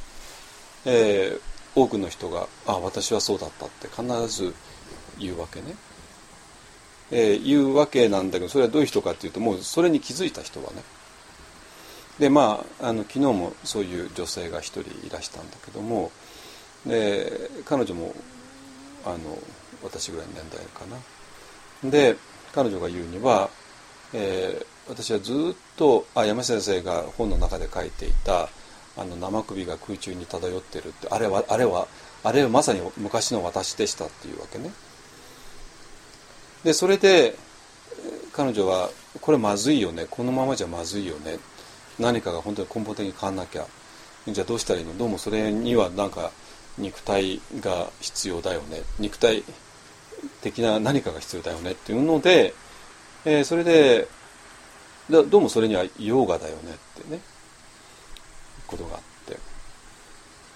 多くの人が私はそうだったって必ず言うわけね。言うわけなんだけど、それはどういう人かっていうと、もうそれに気づいた人はね。で昨日もそういう女性が一人いらしたんだけども、で彼女も私ぐらいの年代かな。で彼女が言うには、私はずっと山下先生が本の中で書いていた生首が空中に漂ってるって、あれはまさに昔の私でしたっていうわけね。でそれで彼女はこれまずいよね、このままじゃまずいよね、何かが本当に根本的に変わんなきゃ、じゃあどうしたらいいの、どうもそれにはなんか肉体が必要だよね、肉体的な何かが必要だよねっていうので、それでどうもそれにはヨーガだよねってねことがあって、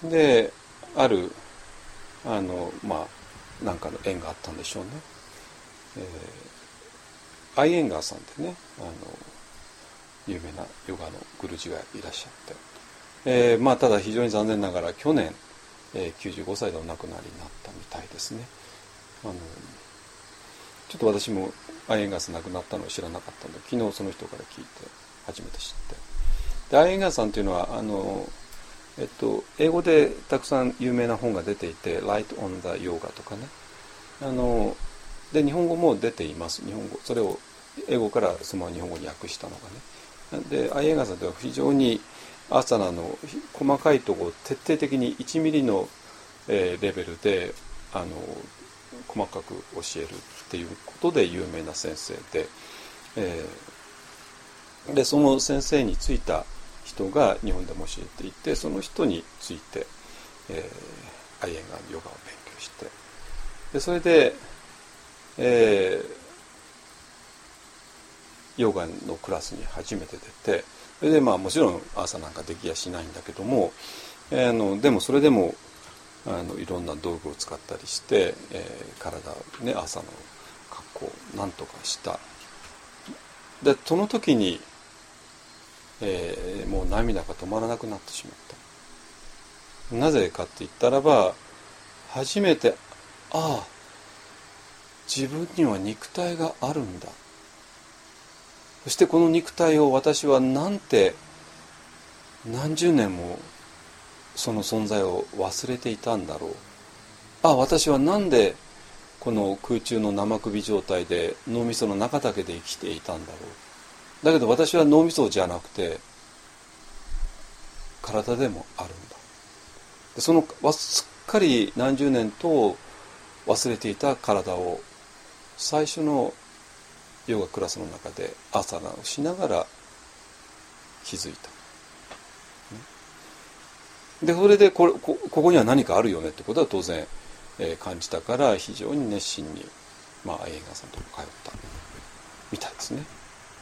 であるなんかの縁があったんでしょうね。アイエンガーさんってね、有名なヨガのグルージがいらっしゃって、ただ非常に残念ながら去年、95歳でお亡くなりになったみたいですね。ちょっと私もアイエンガーさん亡くなったのを知らなかったので、昨日その人から聞いて初めて知って、でアイエンガーさんというのは英語でたくさん有名な本が出ていて、Light on the Yoga とかね、で日本語も出ています。日本語、それを英語からそのまま日本語に訳したのがね。でアイエンガーさんでは非常にアーサナの細かいところを徹底的に1ミリの、レベルで細かく教えるっていうことで有名な先生で、でその先生についた人が日本でも教えていて、その人について、アイエンガーのヨガを勉強して、でそれでヨガのクラスに初めて出て、それでもちろん朝なんかできやしないんだけども、でもそれでもいろんな道具を使ったりして、体をね、朝の格好をなんとかした。でその時に、もう涙が止まらなくなってしまった。なぜかって言ったらば、初めて自分には肉体があるんだ。そしてこの肉体を私はなんて何十年もその存在を忘れていたんだろう。私はなんでこの空中の生首状態で脳みその中だけで生きていたんだろう。だけど私は脳みそじゃなくて体でもあるんだ。でそのすっかり何十年と忘れていた体を最初のヨガクラスの中でアサナをしながら気づいた。でそれでここには何かあるよねってことは当然、感じたから、非常に熱心にアイエンガーさんと通ったみたいですね。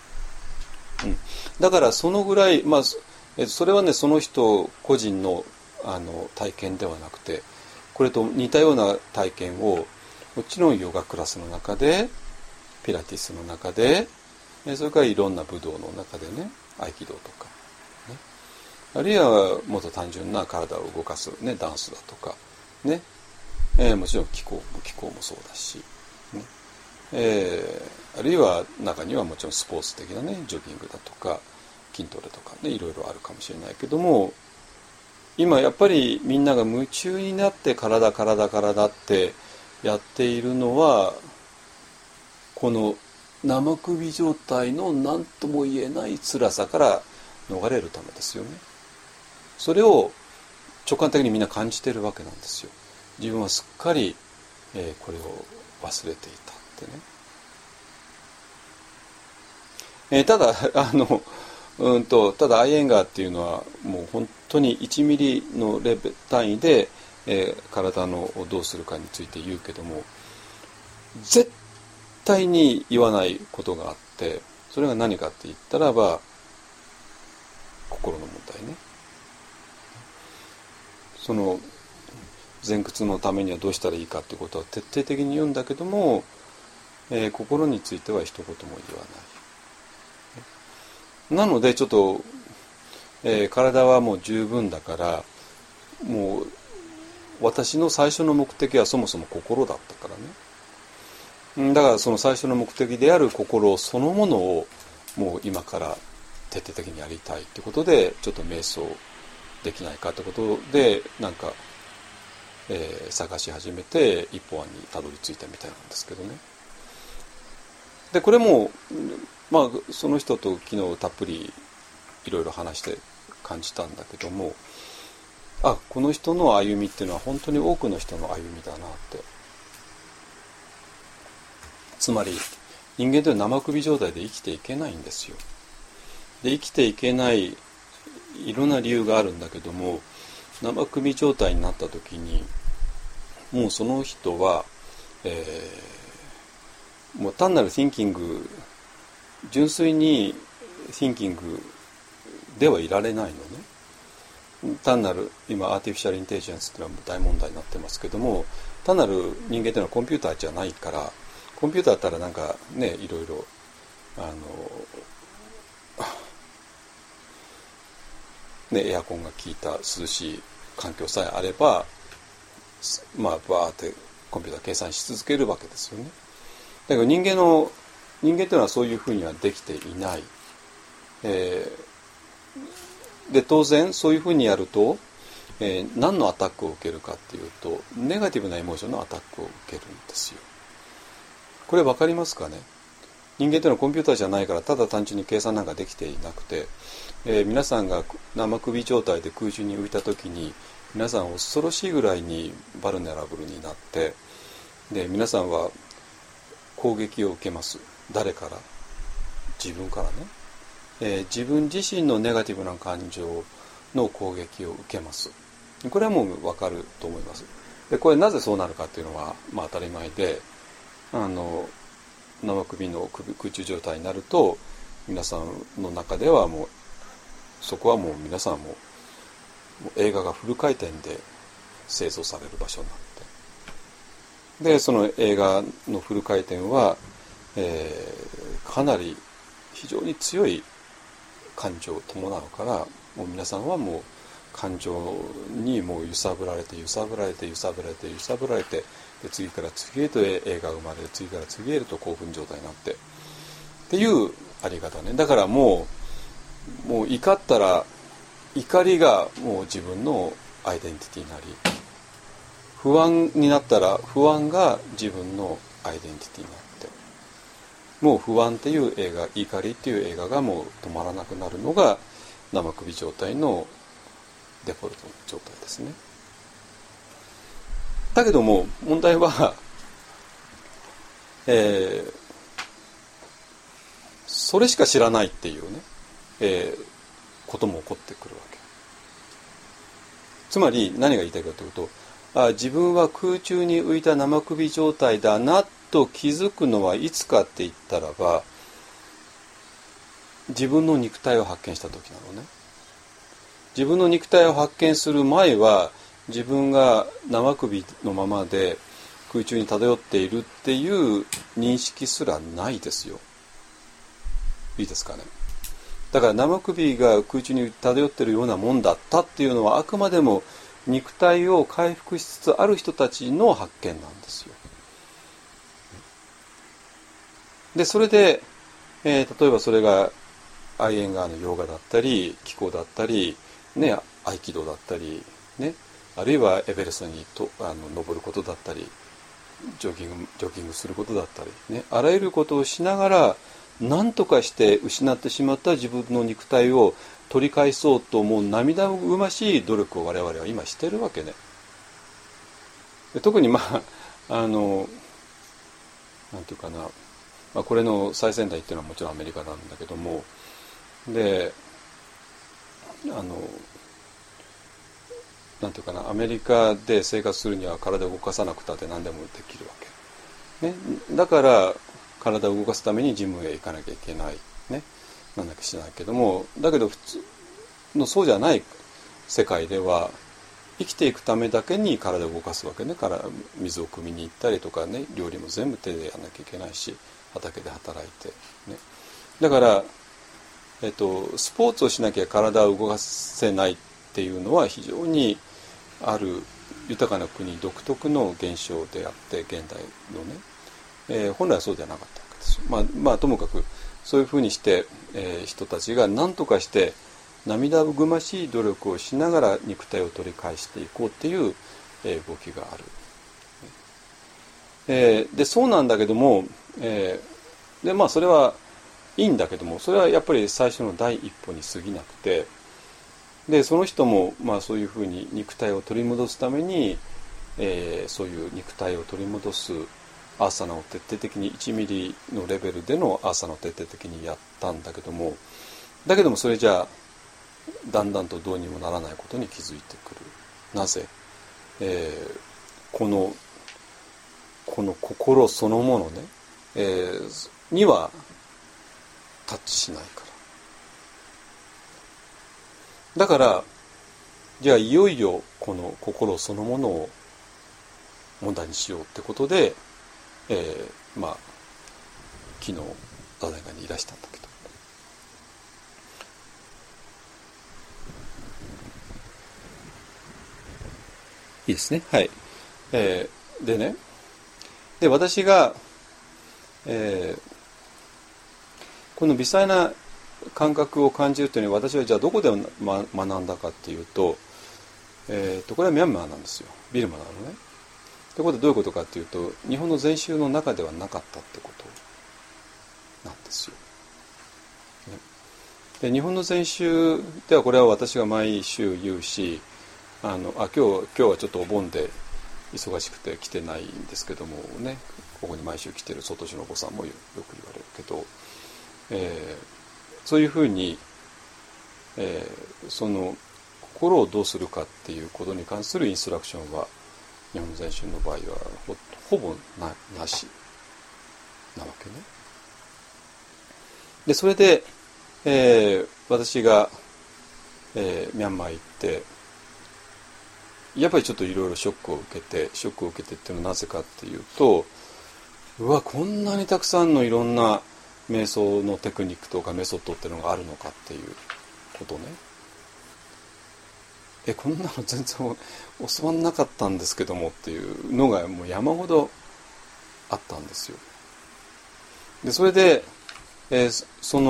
だからそのぐらい、それはね、その人個人の体験ではなくて、これと似たような体験をもちろんヨガクラスの中で、ピラティスの中で、それからいろんな武道の中でね、合気道とか、ね、あるいはもっと単純な体を動かす、ね、ダンスだとか、ね、 もちろん気候もそうだし、ねあるいは中にはもちろんスポーツ的なね、ジョギングだとか筋トレとかね、いろいろあるかもしれないけども、今やっぱりみんなが夢中になって体ってやっているのは、この生首状態の何とも言えない辛さから逃れるためですよね。それを直感的にみんな感じているわけなんですよ。自分はすっかり、これを忘れていたってね。ただただアイエンガーっていうのはもう本当に1ミリのレベル単位で、体のどうするかについて言うけども、絶対に言わないことがあって、それが何かって言ったらば心の問題ね。その前屈のためにはどうしたらいいかってことは徹底的に言うんだけども、心については一言も言わない。なのでちょっと、体はもう十分だから、もう私の最初の目的はそもそも心だったからね。だからその最初の目的である心そのものをもう今から徹底的にやりたいってことで、ちょっと瞑想できないかってことでなんか、探し始めて一本案にたどり着いたみたいなんですけどね。でこれもまあその人と昨日たっぷりいろいろ話して感じたんだけども、この人の歩みっていうのは本当に多くの人の歩みだなって。つまり人間というのは生首状態で生きていけないんですよ。で生きていけないいろんな理由があるんだけども、生首状態になった時にもうその人は、もう単なる thinking、 純粋に thinking ではいられないのね。単なる今アーティフィシャルインテリジェンスっていうのは大問題になってますけども、単なる人間というのはコンピューターじゃないから、コンピューターだったらなんかね、いろいろエアコンが効いた涼しい環境さえあれば、まあバーってコンピューター計算し続けるわけですよね。だけど人間というのはそういうふうにはできていない。で当然そういうふうにやると、何のアタックを受けるかっていうと、ネガティブなエモーションのアタックを受けるんですよ。これ分かりますかね。人間というのはコンピューターじゃないから、ただ単純に計算なんかできていなくて、皆さんが生首状態で空中に浮いた時に、皆さん恐ろしいぐらいにバルネラブルになって、で皆さんは攻撃を受けます。誰から？自分からね。自分自身のネガティブな感情の攻撃を受けます。これはもう分かると思います。でこれなぜそうなるかっていうのは、まあ、当たり前で、生首の空中状態になると、皆さんの中ではもうそこはもう皆さんも映画がフル回転で製造される場所になって、でその映画のフル回転は、かなり非常に強い感情を伴うから、もう皆さんはもう感情にもう揺さぶられて、で次から次へと映画が生まれる、次から次へと興奮状態になってっていうあり方ね。だからもう怒ったら怒りがもう自分のアイデンティティになり、不安になったら不安が自分のアイデンティティになって、もう不安っていう映画、怒りっていう映画がもう止まらなくなるのが生首状態のデフォルトの状態ですね。だけども問題は、それしか知らないっていうね、ことも起こってくるわけ。つまり何が言いたいかというと、自分は空中に浮いた生首状態だなと気づくのはいつかって言ったらば、自分の肉体を発見した時なのね。自分の肉体を発見する前は、自分が生首のままで空中に漂っているっていう認識すらないですよ。いいですかね。だから生首が空中に漂っているようなもんだったっていうのは、あくまでも肉体を回復しつつある人たちの発見なんですよ。でそれで、例えばそれがアイエンガーのヨガだったり気功だったり、ね、合気道だったり、ね、あるいはエベレストに登ることだったりジョギングすることだったり、ね、あらゆることをしながら何とかして失ってしまった自分の肉体を取り返そうと思う涙ぐましい努力を我々は今してるわけね。で特になんていうかな、これの最先端っていうのはもちろんアメリカなんだけども、でなんていうかな、アメリカで生活するには体を動かさなくたって何でもできるわけ、ね、だから体を動かすためにジムへ行かなきゃいけない、ね、なんだかしないけども、だけど普通のそうじゃない世界では生きていくためだけに体を動かすわけね。から水を汲みに行ったりとかね、料理も全部手でやらなきゃいけないし、畑で働いて、ね、だからスポーツをしなきゃ体を動かせないっていうのは非常にある豊かな国独特の現象であって、現代のね、本来はそうではなかったわけですよ。ともかくそういうふうにして、人たちが何とかして涙ぐましい努力をしながら肉体を取り返していこうっていう、動きがある。でそうなんだけども、でそれはいいんだけども、それはやっぱり最初の第一歩に過ぎなくて、でその人もそういうふうに肉体を取り戻すために、そういう肉体を取り戻すアーサナを徹底的に1ミリのレベルでのアーサナを徹底的にやったんだけども、それじゃあだんだんとどうにもならないことに気づいてくる。なぜ、この心そのものね、にはタッチしないから。だからじゃあいよいよこの心そのものを問題にしようってことで、昨日ダダイガにいらしたんだけど、いいですね。はい。でね、で私が、この微細な感覚を感じるというのは、私はじゃあどこで学んだかっていうと、これはミャンマーなんですよ。ビルマなのね。ということでどういうことかっていうと、日本の禅宗の中ではなかったってことなんですよ。で日本の禅宗では、これは私が毎週言うし、今日はちょっとお盆で忙しくて来てないんですけどもね、ここに毎週来てる外志のお子さんもよく言われるけど、そういうふうに、その心をどうするかっていうことに関するインストラクションは日本の禅宗の場合はほぼなしなわけね。でそれで、私が、ミャンマー行ってやっぱりちょっといろいろショックを受けてっていうのはなぜかっていうと、こんなにたくさんのいろんな瞑想のテクニックとかメソッドっていうのがあるのかっていうことね。こんなの全然教わんなかったんですけどもっていうのがもう山ほどあったんですよ。でそれで、そ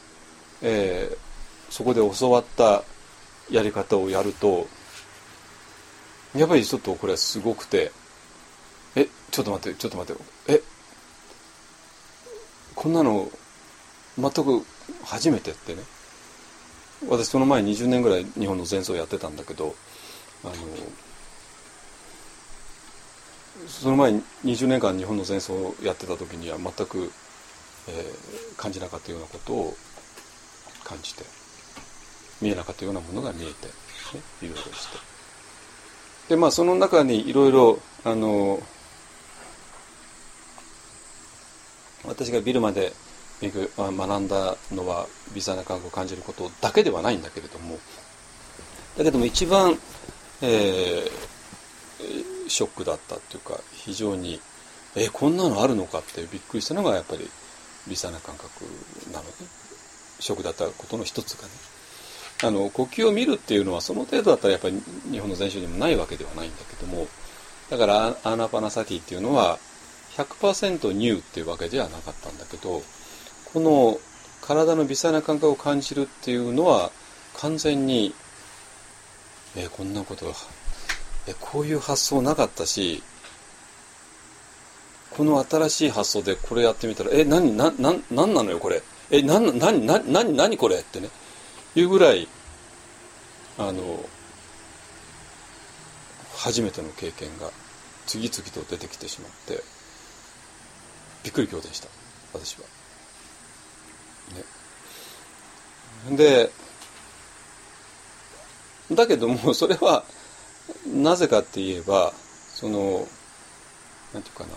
こで教わったやり方をやると、やっぱりちょっとこれはすごくて、ちょっと待ってこんなの全く初めてってね。私その前20年ぐらい日本の禅僧をやってたんだけど、その前に20年間日本の禅僧をやってた時には全く、感じなかったようなことを感じて、見えなかったようなものが見えて、ね、いろいろして、でその中にいろいろ私がビルマで学んだのは微細な感覚を感じることだけではないんだけれども、一番、ショックだったっていうか、非常にこんなのあるのかってびっくりしたのがやっぱり微細な感覚なのね。ショックだったことの一つがね。 呼吸を見るっていうのはその程度だったらやっぱり日本の禅宗にもないわけではないんだけども、だからアーナパナサティっていうのは 100% ニューっていうわけではなかったんだけど、この体の微細な感覚を感じるっていうのは完全にこんなことがこういう発想なかったし、この新しい発想でこれやってみたら何なのよこれ、何これってねいうぐらい初めての経験が次々と出てきてしまってびっくり仰天した私は、ね、でだけどもそれはなぜかって言えばなんていうかな、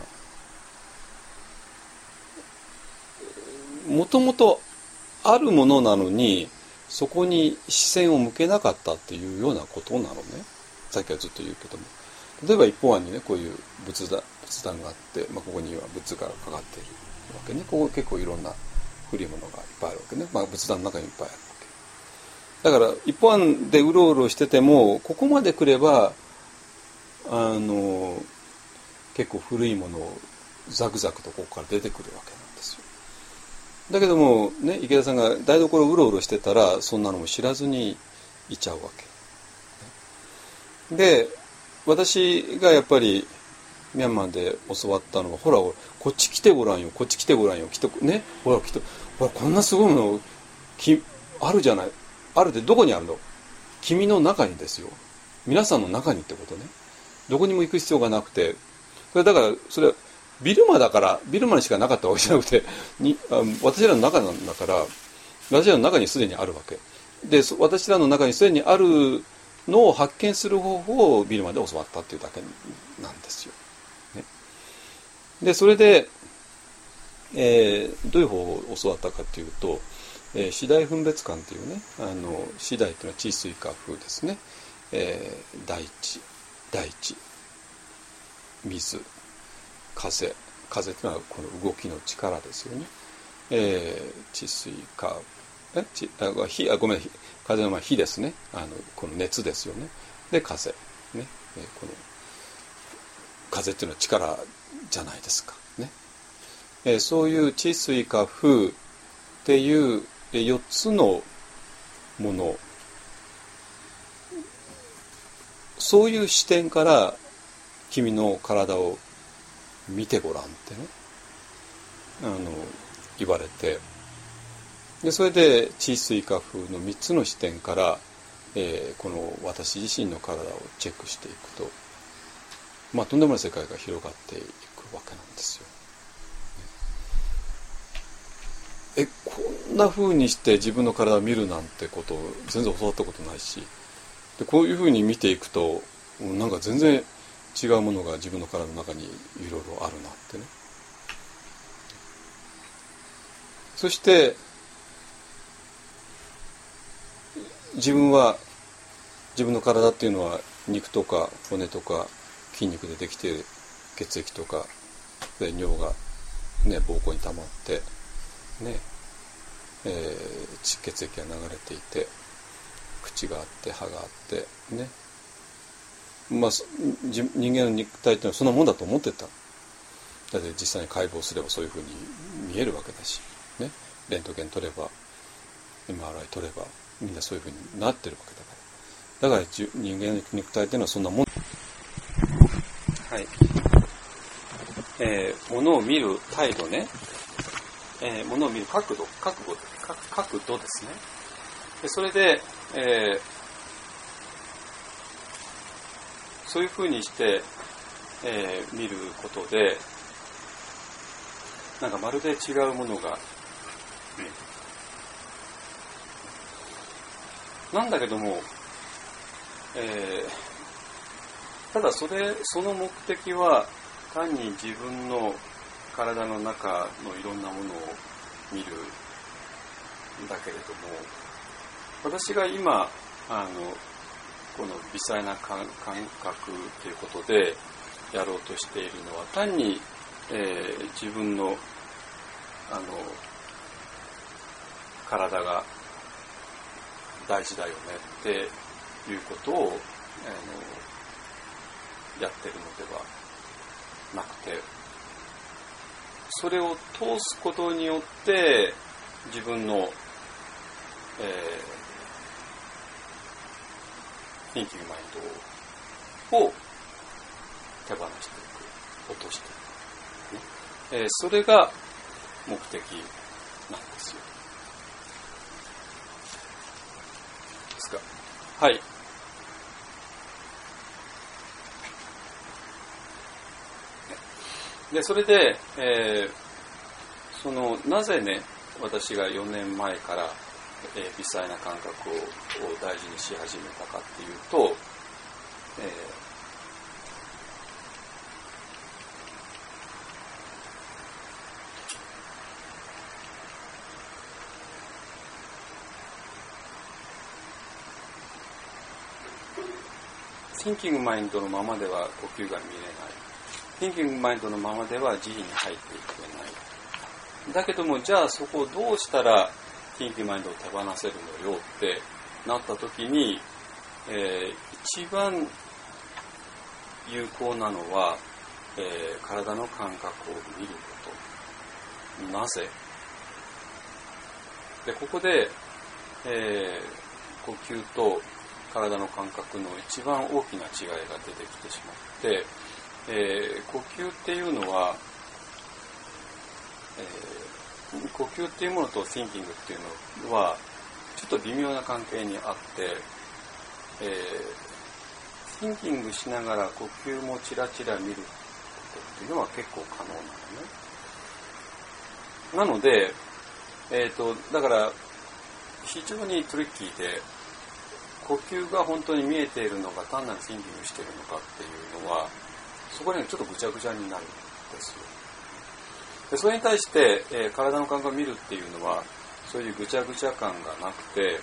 もともとあるものなのにそこに視線を向けなかったっていうようなことなのね。さっきはずっと言うけども、例えば一方案にねこういう仏壇があって、ここには仏がかかっているわけね。ここ結構いろんな古いものがいっぱいあるわけね。仏壇の中にいっぱいあるわけだから、一方案でうろうろしててもここまで来れば結構古いものをザクザクとここから出てくるわけなんですよ。だけどもね、池田さんが台所をうろうろしてたらそんなのも知らずにいちゃうわけで、私がやっぱりミャンマーで教わったのは、ほらこっち来てごらんよ、こっち来てごらんよ、ね、ほらこんなすごいものあるじゃない、あるってどこにあるの？君の中にですよ。皆さんの中にってことね。どこにも行く必要がなくて、それだからそれはビルマだから、ビルマにしかなかったわけじゃなくて私らの中なんだから、私らの中にすでにあるわけで、私らの中にすでにあるのを発見する方法をビルマで教わったっていうだけなんですよ、ね、でそれで、どういう方法を教わったかというと、四大分別観というね、四大というのは地水火風ですね、大地水風というのはこの動きの力ですよね。地水火ごめん、風の火ですね。この熱ですよね。で風ね、この風っていうのは力じゃないですかね。そういう地水火風っていう4つのもの、そういう視点から君の体を見てごらんってね言われて、でそれで地水火風の3つの視点から、この私自身の体をチェックしていくと、とんでもない世界が広がっていくわけなんですよ。こんな風にして自分の体を見るなんてことを全然教わったことないし、でこういう風に見ていくとなんか全然違うものが自分の体の中にいろいろあるなってね。そして自分の体っていうのは肉とか骨とか筋肉でできている、血液とかで尿が、ね、膀胱に溜まってね、血液が流れていて、口があって歯があってね、人間の肉体っていうのはそんなもんだと思ってた。だって実際に解剖すればそういうふうに見えるわけだし、ね、レントゲン取れば MRI 取ればみんなそういうふうになってるわけだから、人間の肉体っていうのはそんなもん。はい。物を見る態度ね、物を見る角度ですね。でそれで、そういうふうにして、見ることでなんかまるで違うものが見える。なんだけども、ただその目的は単に自分の体の中のいろんなものを見るんだけれども、私が今この微細な感覚ということでやろうとしているのは単に、自分の体が大事だよねっていうことをやってるのではなくて、それを通すことによって自分の、Thinking Mind を手放していく、落としていく、ね、それが目的なんですよ。ですか。はい。で、それで、なぜね、私が4年前から、微細な感覚を大事にし始めたかっていうと、Thinking Mind のままでは呼吸が見れない。Thinking Mind のままでは慈悲に入っていけない。だけども、じゃあそこをどうしたらThinking Mind を手放せるのよってなった時に、一番有効なのは、体の感覚を見ること。なぜ？で、ここで、呼吸と体の感覚の一番大きな違いが出てきてしまって、呼吸っていうのは、呼吸っていうものと Thinking っていうのはちょっと微妙な関係にあって、Thinking しながら呼吸もちらちら見ることっていうのは結構可能なのね。なので、だから非常にトリッキーで、呼吸が本当に見えているのか単なる Thinking しているのかっていうのはそこら辺ちょっとぐちゃぐちゃになるんですよ。でそれに対して、体の感覚を見るっていうのはそういうぐちゃぐちゃ感がなくて、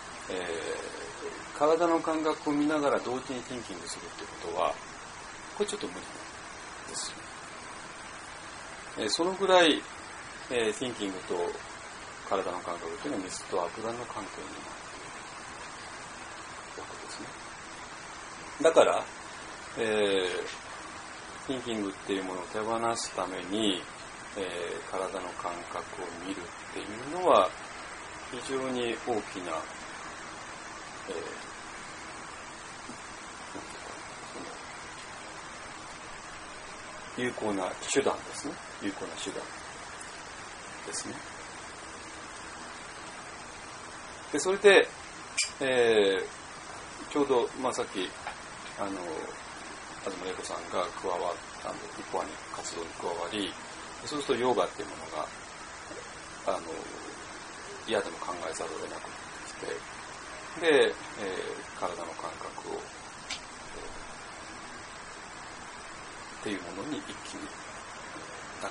体の感覚を見ながら同時に Thinking するってことはこれちょっと無理なんですよ。そのぐらい、Thinking と体の感覚というのは水と油の関係になるわけですね。だから、Thinking っていうものを手放すために、体の感覚を見るっていうのは非常に大きな、有効な手段ですね。有効な手段ですね。でそれで、ちょうど、さっき東玲子さんが加わった一歩に活動に加わり、そうするとヨガっていうものが嫌でも考えざるを得なくなってきて、で、体の感覚を、っていうものに一気に流れていった、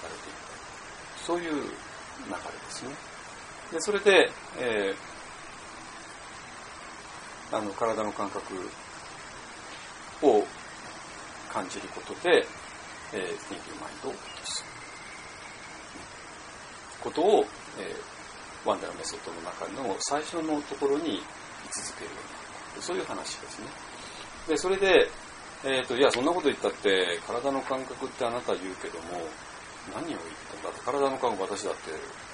そういう流れですね。でそれで、体の感覚を感じることで、Thinking Mind を落とすことを、ワンダラメソッドの中の最初のところに位置づけるようになった、そういう話ですね。でそれで、いやそんなこと言ったって体の感覚ってあなた言うけども何を言ってんだって、体の感覚私だって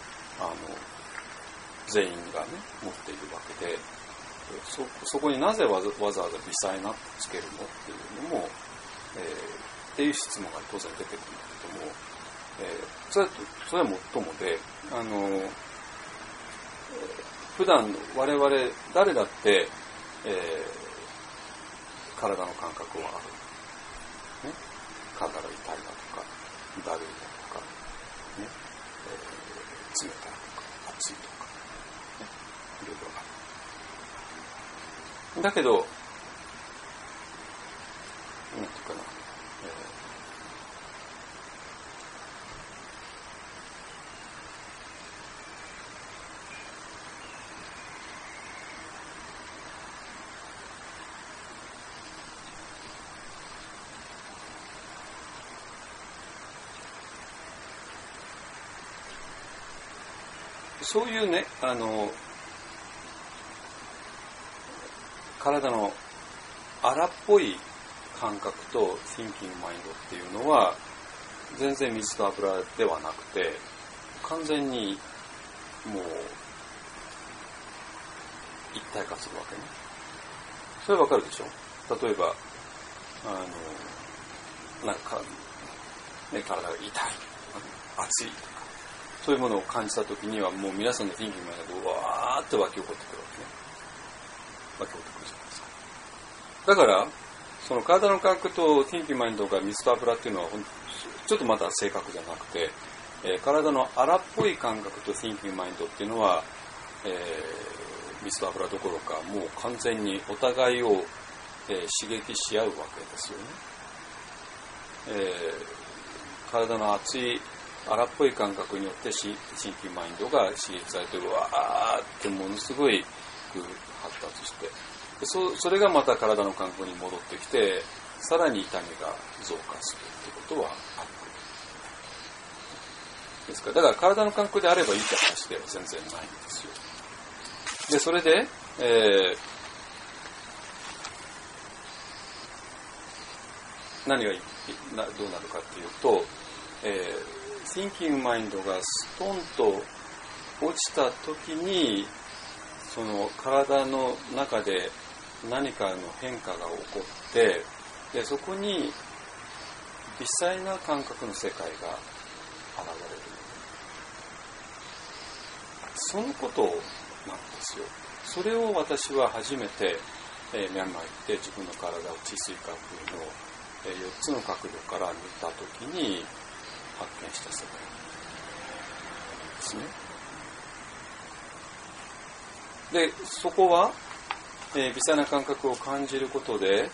全員がね持っているわけで、そこになぜわざわざ微細なってつけるのっていうのも、っていう質問が当然出てくるんだけども、それはもっともで、普段我々誰だって、体の感覚はある、ね、体が痛いだとかだるいだとか、ね冷たいとか熱いとか、ね、いろいろある。だけどなんていうかな、そういうね、 体の荒っぽい感覚と thinking mind っていうのは全然水と油ではなくて、完全にもう一体化するわけね。それはわかるでしょ。例えばなんか、ね、体が痛い、熱いとか、そういうものを感じたときにはもう皆さんの thinking mind がわーって湧き起こってくるわけね。湧き起こってくるじゃないですか。だからその体の感覚と thinking mind が水と油っていうのはちょっとまだ正確じゃなくて、体の荒っぽい感覚と thinking mind っていうのは、水と油どころかもう完全にお互いを、刺激し合うわけですよね。体の熱い荒っぽい感覚によってシンキングマインドが刺激されてうわーってものすごい発達して、それがまた体の感覚に戻ってきて、さらに痛みが増加するってことはあるですから、だから体の感覚であればいいって話では全然ないんですよ。でそれで、何がどうなるかっていうと、thinking mind がストンと落ちた時に、その体の中で何かの変化が起こって、でそこに微細な感覚の世界が現れる。そのことなんですよ。それを私は初めて、ミャンマー行って自分の体を地水火風の4つの角度から見たときに発見した世界ですね。で、そこは、微細な感覚を感じることで、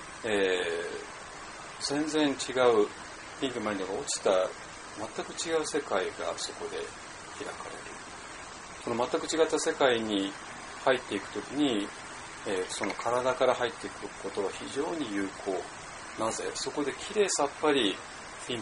全然違うピンクマインドが落ちた全く違う世界がそこで開かれる。その全く違った世界に入っていくときに、その体から入っていくことは非常に有効。なぜ？そこできれいさっぱりthinking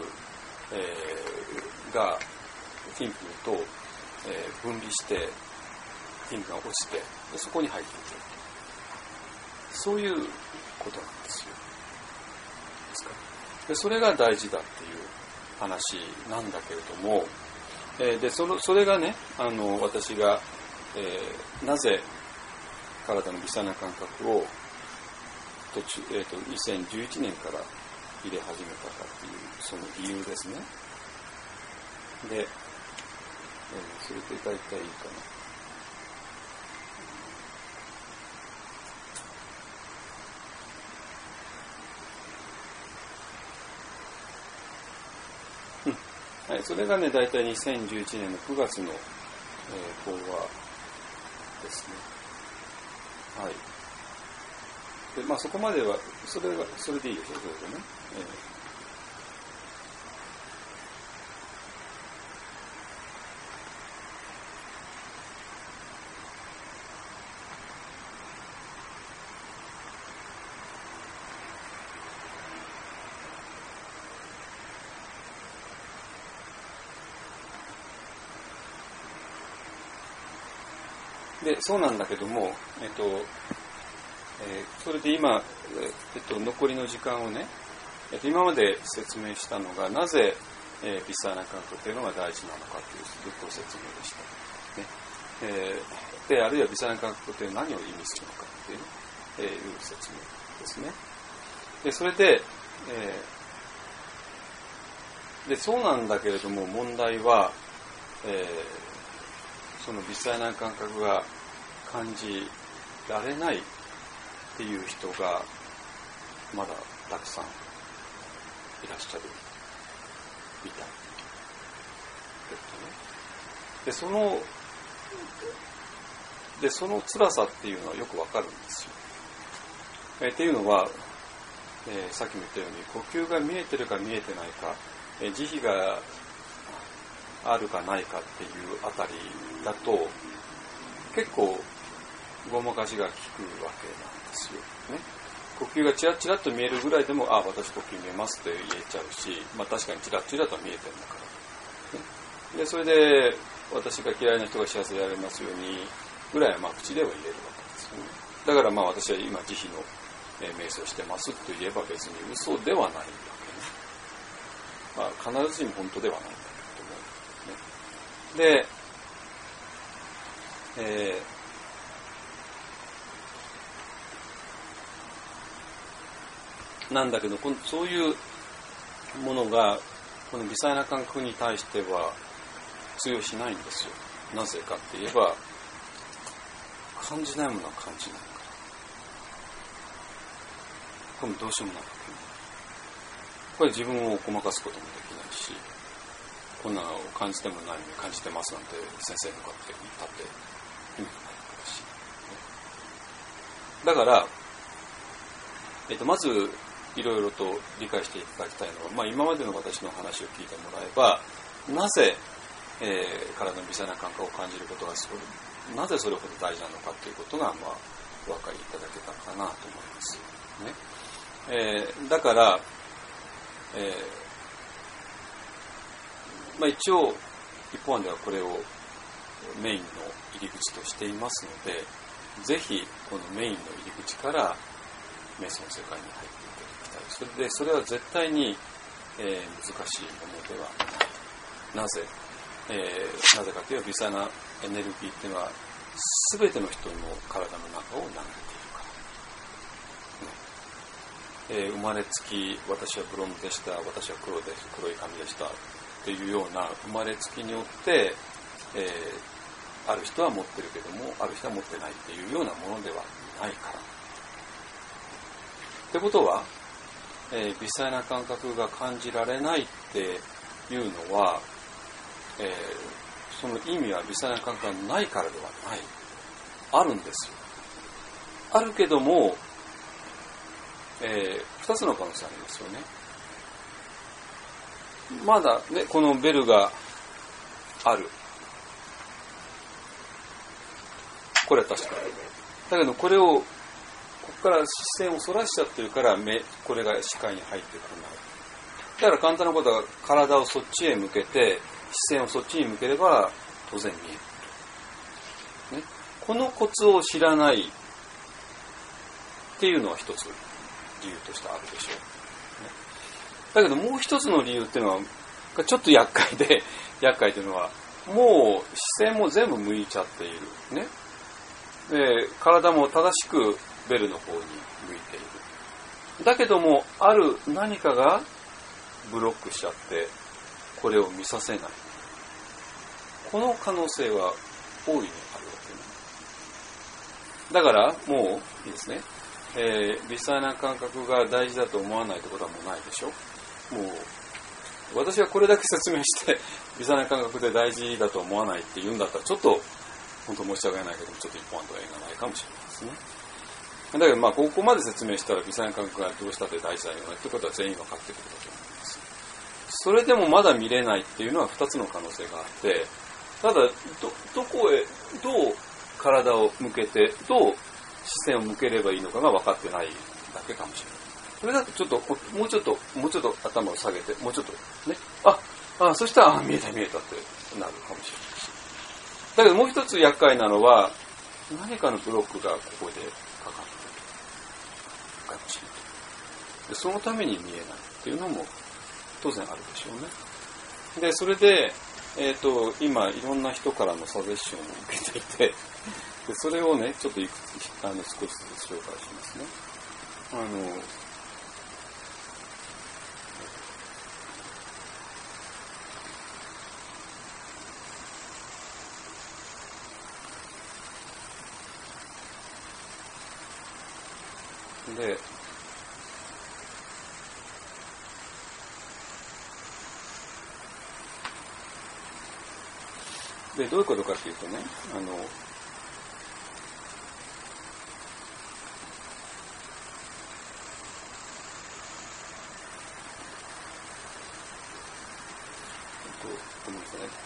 がthinkingと、分離してthinkingが落ちて、でそこに入っていく。そういうことなんですよ。ですか？でそれが大事だっていう話なんだけれども、でそれがね、私が、なぜ体の微細な感覚を2011年から入れ始めたかっていうその理由ですね。で、それで大体いいかな。はい、それがね、大体2011年の9月の、講話ですね。はい。で、まあそこまでは、それでいいでしょ、それでね。で、そうなんだけども、それで今、残りの時間をね、今まで説明したのが、なぜ、微細な感覚というのが大事なのかというご説明でした。ね。で、あるいは微細な感覚というのは何を意味するのかという、いう説明ですね。で、それで、で、そうなんだけれども、問題は、その微細な感覚が感じられないっていう人がまだたくさんいらっしゃるみたいですね。でその辛さっていうのはよくわかるんですよ。っていうのは、さっきも言ったように呼吸が見えてるか見えてないか、慈悲があるかないかっていうあたりだと結構ごまかしが効くわけなんですよね。呼吸がチラチラと見えるぐらいでも、あ、私呼吸見えますって言えちゃうし、まあ確かにチラチラと見えてるんだから、ね。でそれで私が嫌いな人が幸せでありますようにぐらいはまあ口では言えるわけですよね。 だから私は今慈悲の瞑想してますと言えば別に嘘ではないわけね。必ずしも本当ではないんだと思う、ね。で、なんだけどそういうものがこの微細な感覚に対しては通用しないんですよ。なぜかって言えば感じないものは感じないから。これもどうしようもないわけね。これ自分をごまかすこともできないし、こんなのを感じてもないのに感じてますなんて先生に向かって言ったって意味がないわけだし、だから、まずいろいろと理解していただきたいのは、今までの私の話を聞いてもらえば、なぜ、体の微細な感覚を感じることがなぜそれほど大事なのかということが、お分かりいただけたかなと思いますね。だから、一応一方案ではこれをメインの入り口としていますので、ぜひこのメインの入り口から瞑想の世界に入っていただきたい。それは絶対に、難しいものではない。なぜかというと、微細なエネルギーというのは全ての人の体の中を流れているから、ね。生まれつき私はブロンズでした、私は黒い髪でしたっていうような生まれつきによって、ある人は持ってるけどもある人は持ってないっていうようなものではないから。ってことは、微細な感覚が感じられないっていうのは、その意味は微細な感覚がないからではない。あるんですよ。あるけども、2つの可能性ありますよね。まだね、このベルがある。これは確かに。だけどこれをここから視線をそらしちゃってるからこれが視界に入ってこない。だから簡単なことは体をそっちへ向けて視線をそっちに向ければ当然見える、ね、このコツを知らないっていうのは一つ理由としてあるでしょう、ね、だけどもう一つの理由っていうのはちょっと厄介で厄介というのはもう視線も全部向いちゃっている、ね、で体も正しくベルの方に向いている。だけどもある何かがブロックしちゃってこれを見させない。この可能性は大いにあるわけね。だからもういいですね、微細な感覚が大事だと思わないってことはもうないでしょ。もう私がこれだけ説明して微細な感覚で大事だと思わないって言うんだったらちょっと本当申し訳ないけどもちょっと一本とは縁がないかもしれないですね。だけどここまで説明したら微細な感覚がどうしたって大事だよねってことは全員分かってくると思います。それでもまだ見れないっていうのは2つの可能性があって、ただ どこへどう体を向けてどう視線を向ければいいのかが分かってないだけかもしれない。それだとちょっともうちょっと頭を下げてもうちょっとねそしたら見えたってなるかもしれない。だけどもう一つ厄介なのは何かのブロックがここでかかっているかもしれない。でそのために見えないっていうのも当然あるでしょうね。でそれで、今いろんな人からのサジェッションを受けていてでそれをねちょっと少しずつ紹介しますね。でどういうことかというとね、ごめんなさいね。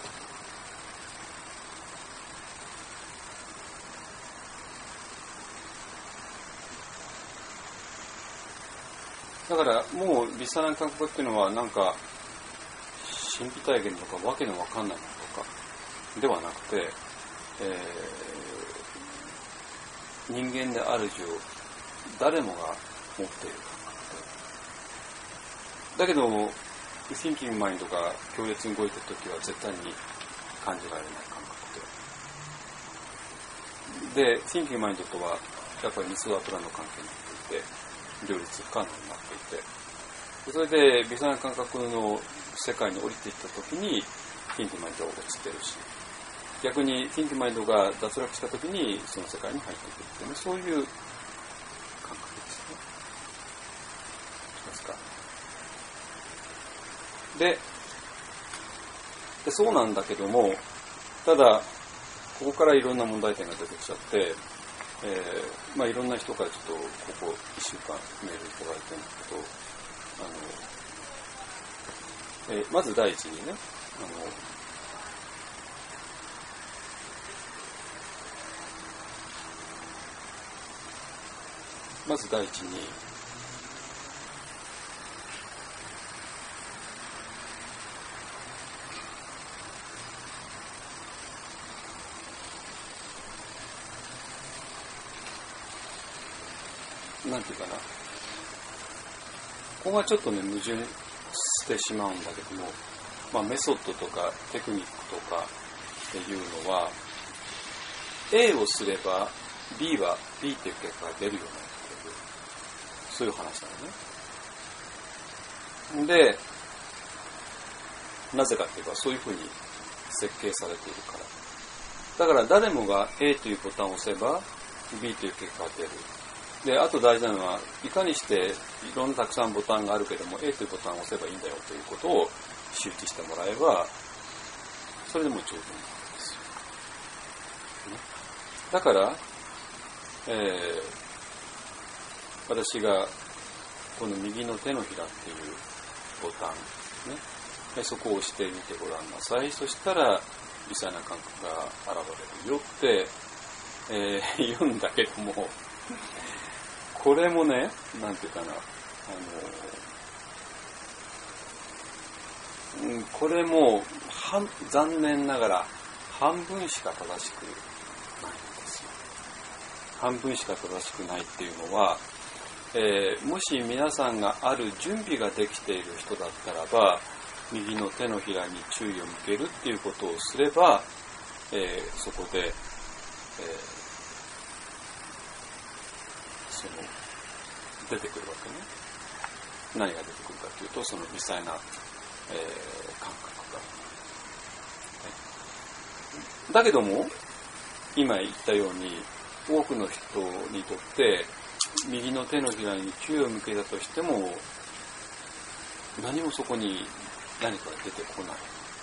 だからもう微細な感覚っていうのはなんか神秘体験とかわけのわかんないものとかではなくて、 人間である以上誰もが持っている感覚だけどThinking Mindが強烈に動いているときは絶対に感じられない感覚で Thinking Mind とはやっぱり水と油の関係になっていて両立不可能になっていてそれで微細な感覚の世界に降りていったときに Thinking Mind は落ちてるし逆に Thinking Mind が脱落したときにその世界に入っていくっていうねそういう感覚ですね。ですかでそうなんだけどもただここからいろんな問題点が出てきちゃって、いろんな人からちょっとここ1週間メールいただいてるんだけどまず第一にねまず第一になんていうかなここがちょっとね矛盾してしまうんだけども、メソッドとかテクニックとかっていうのは A をすれば B は B っていう結果が出るよねっていうそういう話なのね。でなぜかっていうとそういうふうに設計されているからだから誰もが A というボタンを押せば B という結果が出る。であと大事なのはいかにしていろんなたくさんボタンがあるけども A というボタンを押せばいいんだよということを周知してもらえばそれでも十分なんですよ、ね、だから、私がこの右の手のひらっていうボタン、ね、でそこを押してみてごらんなさい。そしたら微細な感覚が現れるよって、言うんだけどもこれもね、なんていうかな、これも残念ながら半分しか正しくないんですよ。半分しか正しくないっていうのは、もし皆さんがある準備ができている人だったらば、右の手のひらに注意を向けるっていうことをすれば、そこで、出てくるわけね。何が出てくるかというとその微細な、感覚が、だけども今言ったように多くの人にとって右の手のひらに注意を向けたとしても何もそこに何か出てこない。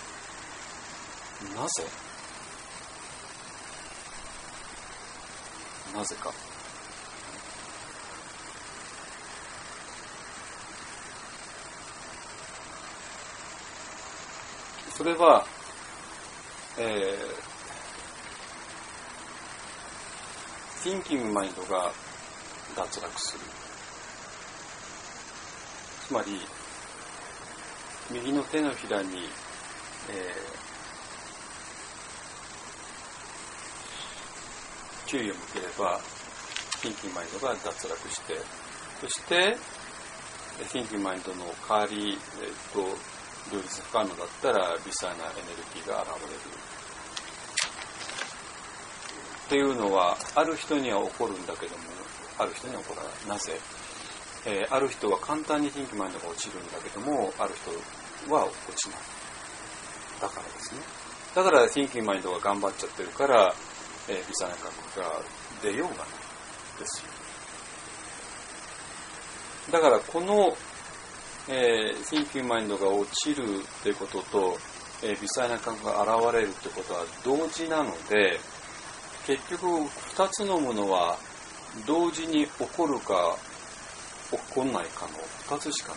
なぜか。それは、Thinking Mind が脱落する。つまり、右の手のひらに、注意を向ければ、Thinking Mind が脱落して、そして、Thinking Mind の代わり、両立不可能だったら微細なエネルギーが現れるっていうのはある人には起こるんだけどもある人には起こらない。なぜ、ある人は簡単にThinking Mindが落ちるんだけどもある人は落ちない。だからですね。だからThinking Mindが頑張っちゃってるから、微細な感覚が出ようがないですよ。だからこのThinking Mind が落ちるということと、微細な感覚が現れるということは同時なので結局2つのものは同時に起こるか起こんないかの2つしかない。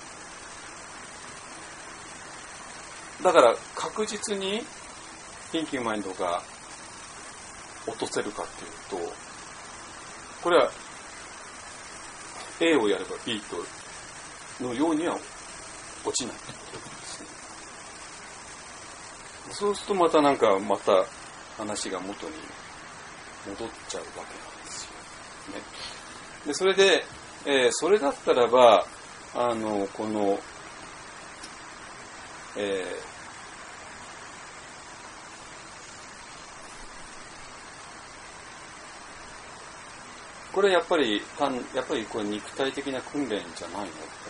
だから確実にThinking Mindが落とせるかっていうとこれは A をやれば B とのようには落ちないということですね。そうするとまた話が元に戻っちゃうわけなんですよ。 でそれで、それだったらばこの、これやっぱりこれ肉体的な訓練じゃないのってね、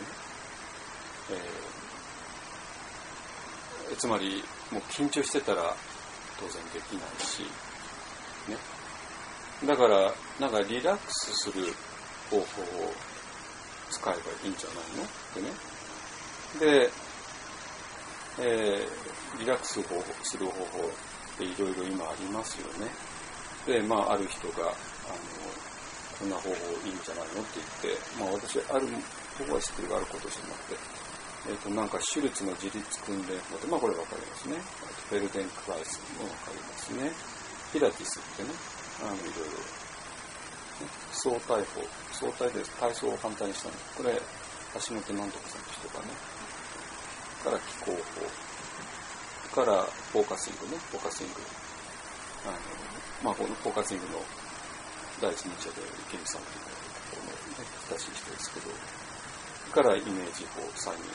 つまりもう緊張してたら当然できないし、ね、だからなんかリラックスする方法を使えばいいんじゃないのってね。で、リラックスする方法っていろいろ今ありますよね。で、ある人がこんな方法いいんじゃないのって言って、私ある方法は知ってるがあることじゃなくて、なんかシュルツの自立訓練法って、これわかりますね。フェルデンクライスもわかりますね。ピラティスってね、いろいろ、相対法、相対で体操を簡単にしたの。これ、橋本なんとかさんという人がね、から気候法、からフォーカシングね、フォーカシング。このフォーカシングの第一人者で池見さんというこのね、親しい人ですけど、からイメージ法、催眠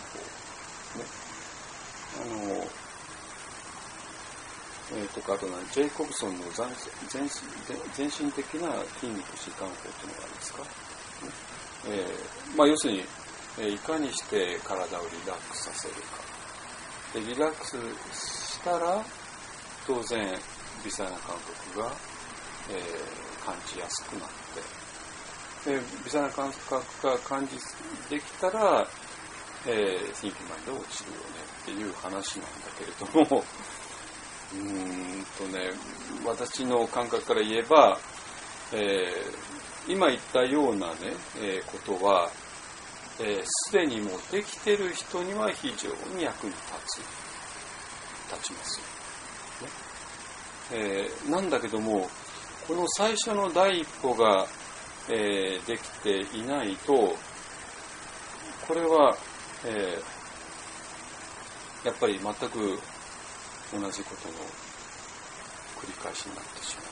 法、ね。あとジェイコブソンの全身的な筋肉疾患法というのがありますか、要するに、いかにして体をリラックスさせるか。でリラックスしたら当然微細な感覚が、感じやすくなって、微細な感覚が感じできたら、Thinking Mindが落ちるよねっていう話なんだけれども、私の感覚から言えば、今言ったようなね、ことは、すでにもうできてる人には非常に役に立ちますよ、なんだけども、この最初の第一歩が、できていないと、これは、やっぱり全く同じことの繰り返しになってしま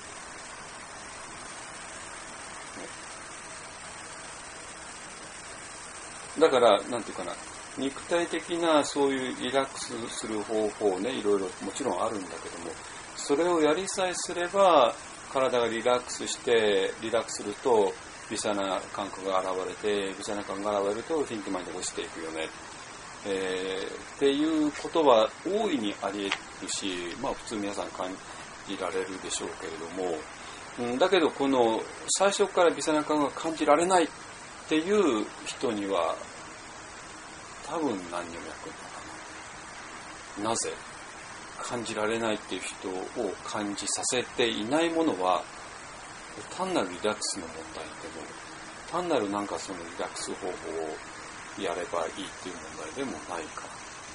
う、だからなんていうかな、肉体的なそういうリラックスする方法ね、いろいろもちろんあるんだけども、それをやりさえすれば体がリラックスしてリラックスすると微細な感覚が現れて、微細な感覚が現れるとThink Mindが落ちていくよね、っていうことは大いにあり得るし、普通皆さん感じられるでしょうけれども、だけどこの最初から微細な感覚が感じられないっていう人には多分何にも役に立たない。なぜ？感じられないっていう人を感じさせていないものは単なるリラックスの問題でも、単なるなんかそのリラックス方法をやればいいっていう問題でもないから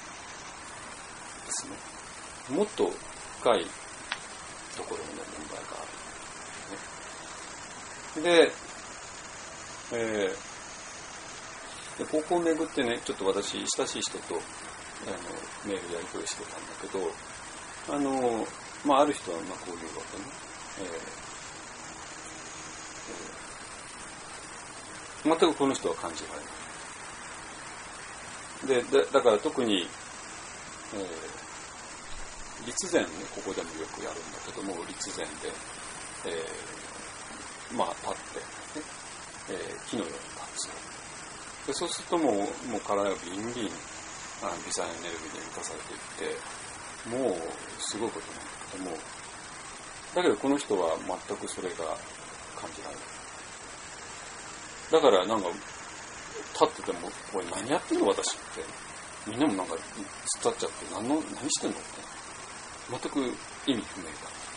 ですね。もっと深いところの問題がある、ね。でここをめぐってね、ちょっと私親しい人とメールやり取りしてたんだけど、ある人はこういうわけね。全くこの人は感じられない。だから特に、立前ね、ここでもよくやるんだけども、立前で、立って、ね、木のように立つ。でそうするともう体がビンビン微細なエネルギーで満たされていって、もうすごいことなんだけども、だけどこの人は全くそれが感じられない。だからなんか立ってても、これ何やってんの私って、みんなもなんか突っ立っちゃって、何してんのって全く意味不明だ。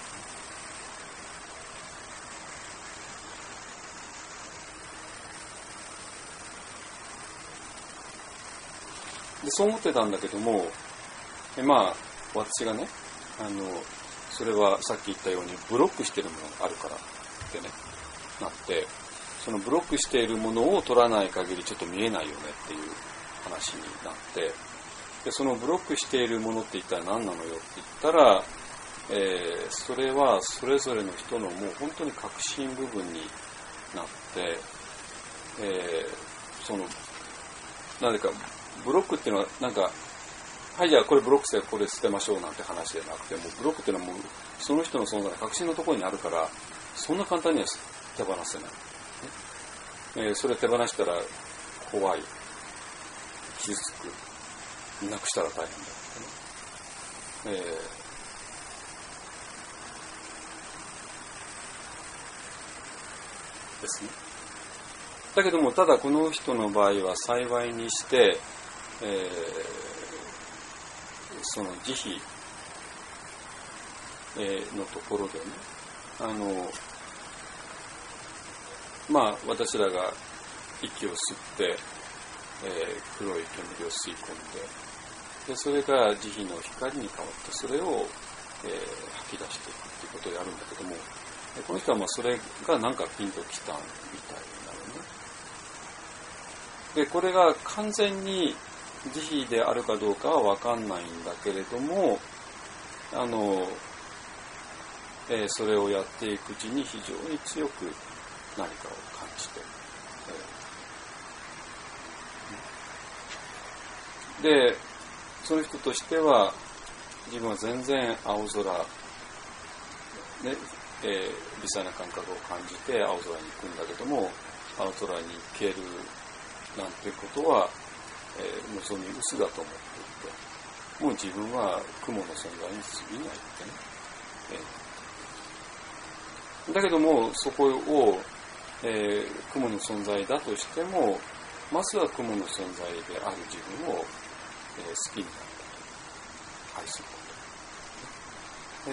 でそう思ってたんだけども、私がね、それはさっき言ったようにブロックしているものがあるからってね、なって、そのブロックしているものを取らない限りちょっと見えないよねっていう話になって、でそのブロックしているものって一体何なのよって言ったら、それはそれぞれの人のもう本当に核心部分になって、なぜかブロックっていうのはなんか、はい、じゃあこれブロックしてこれ捨てましょうなんて話じゃなくて、もうブロックっていうのはもうその人の存在の核心のところにあるから、そんな簡単には手放せない。それ手放したら怖い、傷つく、なくしたら大変だってね。ですね。だけども、ただこの人の場合は幸いにして、その慈悲のところでね、私らが息を吸って、黒い煙を吸い込んで、それが慈悲の光に変わってそれを、吐き出していくということをやるんだけども、この人はそれがなんかピンときたみたいなのね。で、これが完全に慈悲であるかどうかは分かんないんだけれども、それをやっていくうちに非常に強く何かを感じて、で、その人としては自分は全然青空、ね、微細な感覚を感じて青空に行くんだけども、青空に行けるなんてことは、望み薄だと思っていて、もう自分は雲の存在に過ぎないってね。だけどもそこを、雲の存在だとしても、まずは雲の存在である自分を、好きになったり愛すること、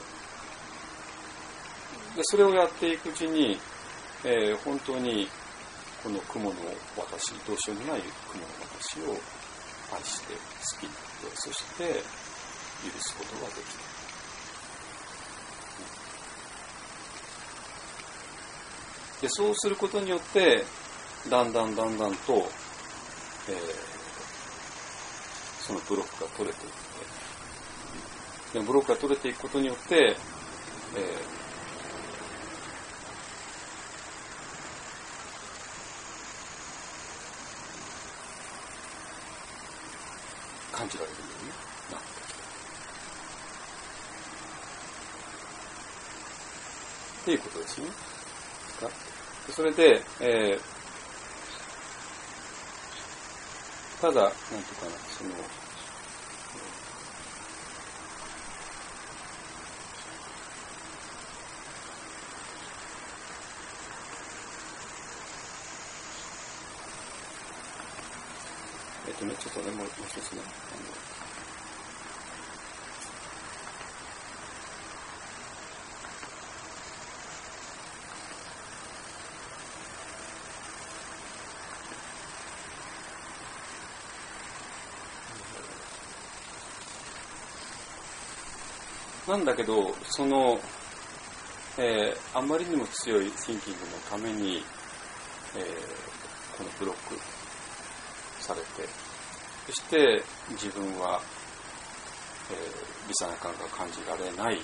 でそれをやっていくうちに、本当にこの雲の私、どうしようもない雲の私を愛して好きになって、そして許すことができる。でそうすることによってだんだんと、そのブロックが取れていって、でブロックが取れていくことによって、感じられるようになってきたっていうことですね。それで、ただなんていうかな、ちょっとね、もう一つね、なんだけど、あまりにも強いシンキングのために、このブロックされて、そして自分は、微細な感覚が感じられない、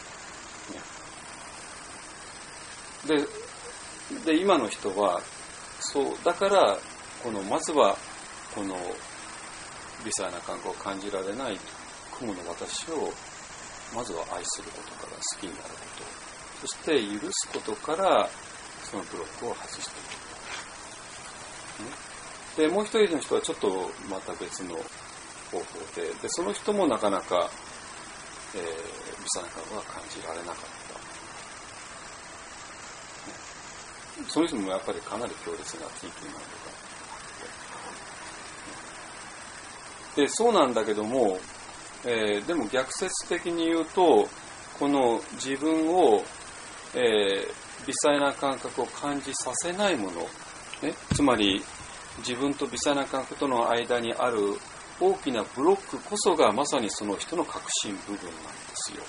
ね、で今の人はそうだから、まずはこの微細な感覚を感じられない雲の私をまずは愛することから、好きになること、そして許すことからそのブロックを外していく、でもう一人の人はちょっとまた別の方法で、その人もなかなか、微細な感覚は感じられなかった、その人もやっぱりかなり強烈なティーキングがあって、でそうなんだけども、でも逆説的に言うと、この自分を、微細な感覚を感じさせないもの、ね、つまり自分と微細な感覚との間にある大きなブロックこそがまさにその人の核心部分なんですよ。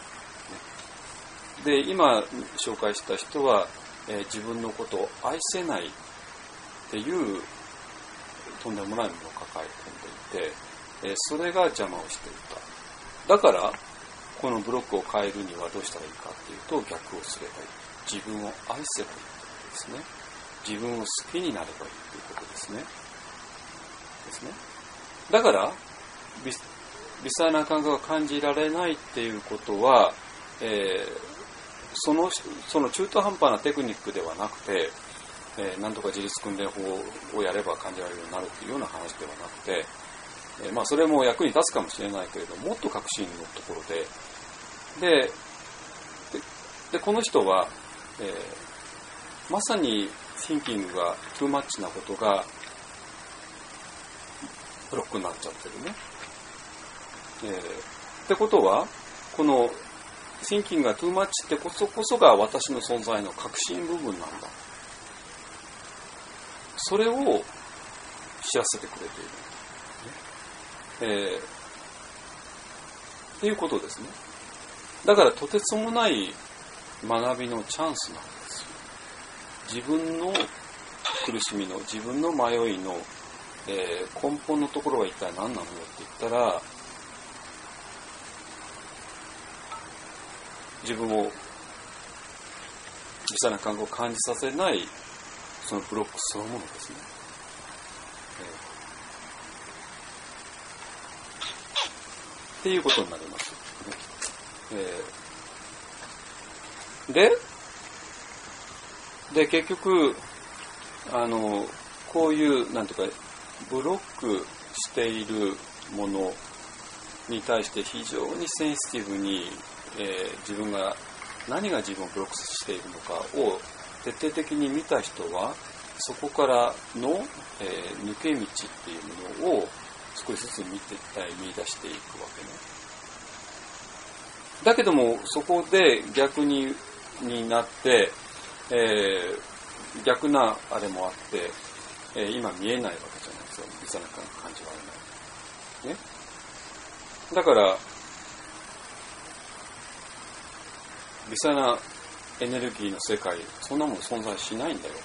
で、今紹介した人は、自分のことを愛せないっていうとんでもないものを抱え込んでいて、それが邪魔をしていた。だからこのブロックを変えるにはどうしたらいいかっていうと、逆をすればいい。自分を愛せばいいんでですね。自分を好きになればいいということですね。だから微細な感覚が感じられないっていうことは、その中途半端なテクニックではなくて、なんとか自律訓練法をやれば感じられるようになるというような話ではなくて、それも役に立つかもしれないけれどもっと核心のところでこの人は、まさにthinkingがtoo muchなことがブロックになっちゃってるね。ってことはこのthinkingがtoo muchってこそが私の存在の核心部分なんだ。それを知らせてくれている。っていうことですね。だからとてつもない学びのチャンスなんですよ。自分の苦しみの、自分の迷いの、根本のところが一体何なのよって言ったら、自分を微細な感覚を感じさせないそのブロックそのものですね。っていうことになります。で結局こういうなんていうかブロックしているものに対して非常にセンシティブに、自分が何が自分をブロックしているのかを徹底的に見た人はそこからの、抜け道っていうものを少しずつ見出していくわけね。だけどもそこで逆になって、逆なあれもあって、今見えないわけじゃないですか。微細な感じはあれない。ね。だから微細なエネルギーの世界、そんなもの存在しないんだよって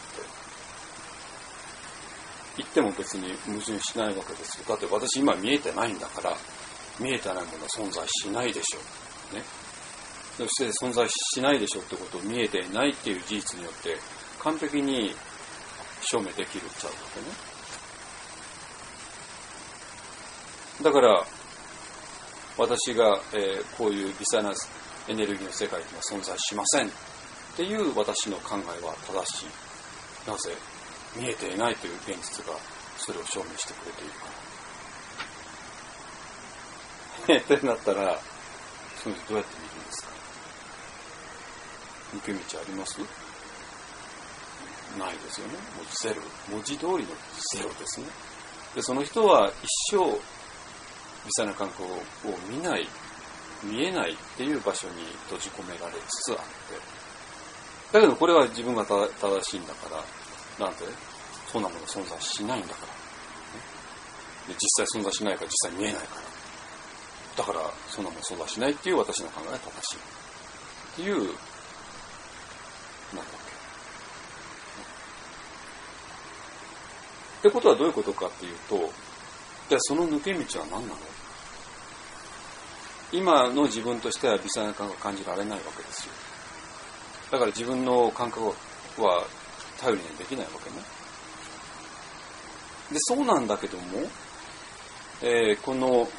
言っても別に矛盾しないわけですよ。だって私今見えてないんだから、見えてないものは存在しないでしょう。ね。そして存在しないでしょうってことを見えていないっていう事実によって完璧に証明できるっちゃうわけね。だから私が、こういう微細なエネルギーの世界というのは存在しませんっていう私の考えは正しい。なぜ見えていないという現実がそれを証明してくれているからってなったらそれどうやって見るんですか。抜け道あります？ないですよね。もうゼロ、文字通りのゼロですね。でその人は一生微細な感覚を見えないっていう場所に閉じ込められつつあって、だけどこれは自分が正しいんだからなんでそんなもの存在しないんだから、ね、で実際存在しないから実際見えないからだからそんなもの存在しないっていう私の考えが正しいっていうなんだっけってことはどういうことかっていうと、じゃあその抜け道は何なの？今の自分としては微細な感覚を感じられないわけですよ。だから自分の感覚は頼りにできないわけね。で、そうなんだけども、この、なんていうかな、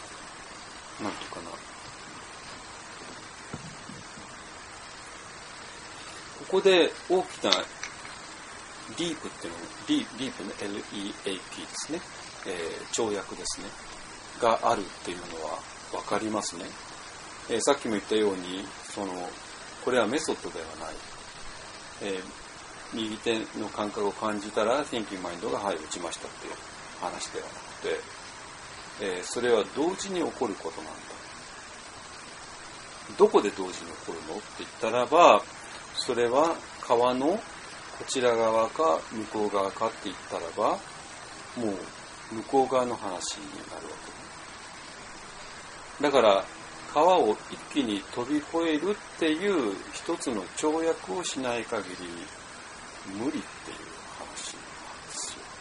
ここで大きなディープっていうの、ディープの LEAP ですね、跳躍ですね、があるっていうのはわかりますね。さっきも言ったように、これはメソッドではない。右手の感覚を感じたら Thinking Mind が打ちましたっていう話ではなくて、それは同時に起こることなんだ。どこで同時に起こるのって言ったらば、それは川のこちら側か向こう側かって言ったらば、もう向こう側の話になるわけだから川を一気に飛び越えるっていう一つの跳躍をしない限り無理っていう話なんですよ。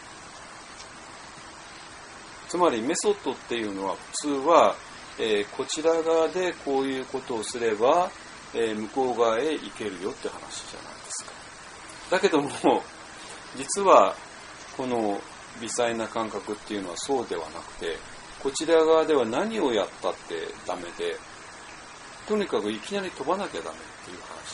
つまりメソッドっていうのは普通は、こちら側でこういうことをすれば、向こう側へ行けるよって話じゃないですか。 だけども実はこの微細な感覚っていうのはそうではなくて、こちら側では何をやったってダメで、とにかくいきなり飛ばなきゃダメっていう話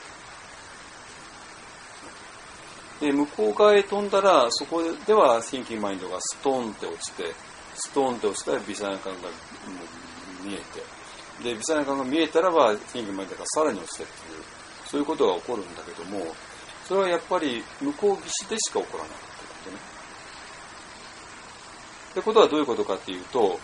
になる。で、向こう側へ飛んだら、そこでは Thinking Mind がストーンって落ちて、ストーンって落ちたら微細な感が見えて、で、微細な感が見えたらば Thinking Mind がさらに落ちてっていう、そういうことが起こるんだけども、それはやっぱり向こう岸でしか起こらないってことね。ってことはどういうことかっていうと、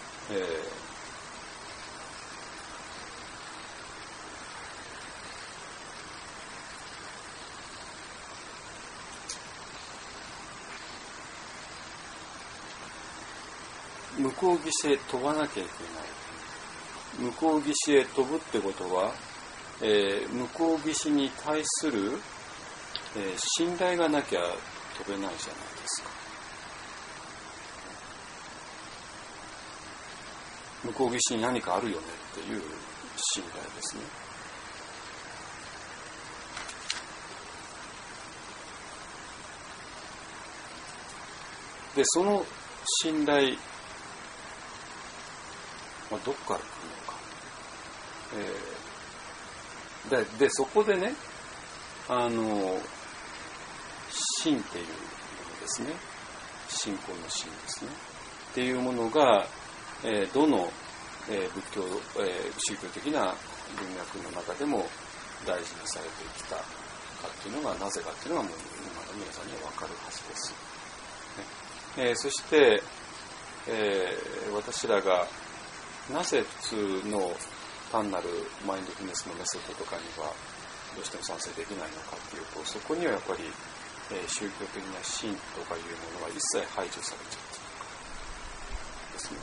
向こう岸へ飛ばなきゃいけない。向こう岸へ飛ぶってことは、向こう岸に対する、信頼がなきゃ飛べないじゃないですか。向こう岸に何かあるよねっていう信頼ですね。で、その信頼はどこから来るのか。で、そこでね、信っていうものですね。信仰の信ですね。っていうものが、どの、仏教、宗教的な文脈の中でも大事にされてきたかっていうのがなぜかっていうのがもう今の皆さんには分かるはずです。そして、私らがなぜ普通の単なるマインドフルネスのメソッドとかにはどうしても賛成できないのかっていうと、そこにはやっぱり、宗教的な信とかいうものは一切排除されちゃってですね。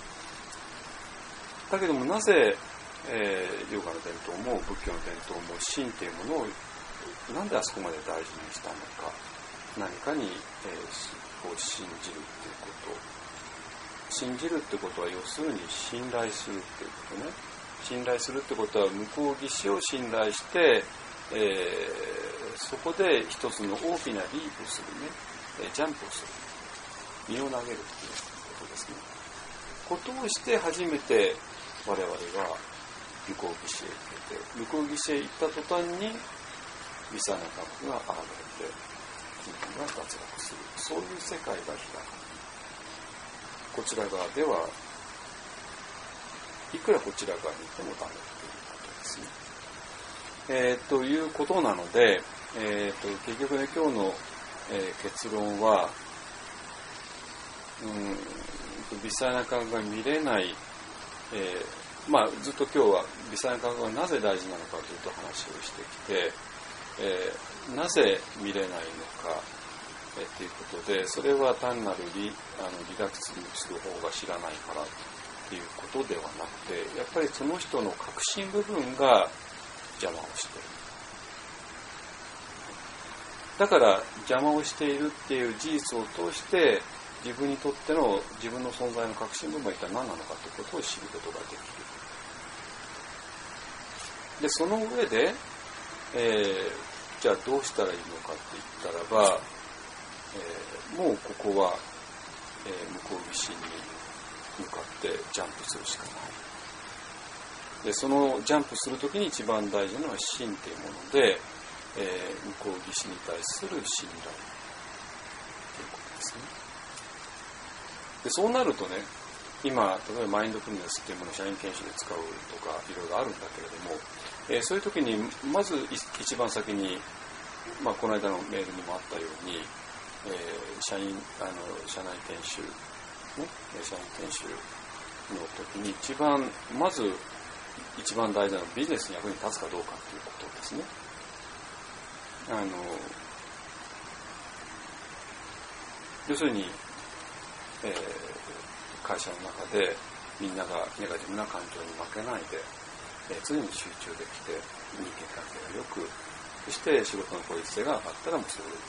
だけどもなぜ、ヨガの伝統も仏教の伝統も信っていうものをなんであそこまで大事にしたのか、何かに、こう信じるっていうこと、信じるってことは要するに信頼するっていうことね。信頼するってことは向こう岸を信頼して、そこで一つの大きなリープするね、ジャンプをする、身を投げるっていうことですね。ことをして初めて我々は向こう岸へ行って向こう岸へ行った途端に微細な感覚が現れて自分が脱落する、そういう世界が開かれる。こちら側ではいくらこちら側に行ってもダメということですね。ということなので、結局ね、今日の、結論は、微細な感覚が見れない、ずっと今日は微細な感覚がなぜ大事なのかというと話をしてきて、なぜ見れないのか、ということで、それは単なるリラックスする方が知らないからということではなくて、やっぱりその人の核心部分が邪魔をしている。だから邪魔をしているっていう事実を通して自分にとっての自分の存在の核心部分は一体何なのかということを知ることができる。で、その上で、じゃあどうしたらいいのかって言ったらば、もうここは、向こう岸に向かってジャンプするしかない。で、そのジャンプするときに一番大事なのは信というもので、向こう岸に対する信頼ということですね。で、そうなるとね、今例えばマインドフルネスっていうものを社員研修で使うとかいろいろあるんだけれども、そういう時にまず一番先に、この間のメールにもあったように、社内研修、ね、社員研修の時にまず一番大事なのはビジネスに役に立つかどうかということですね。要するに、会社の中でみんながネガティブな感情に負けないで、常に集中できて人間関係がよく、そして仕事の効率性が上がったらもうそれを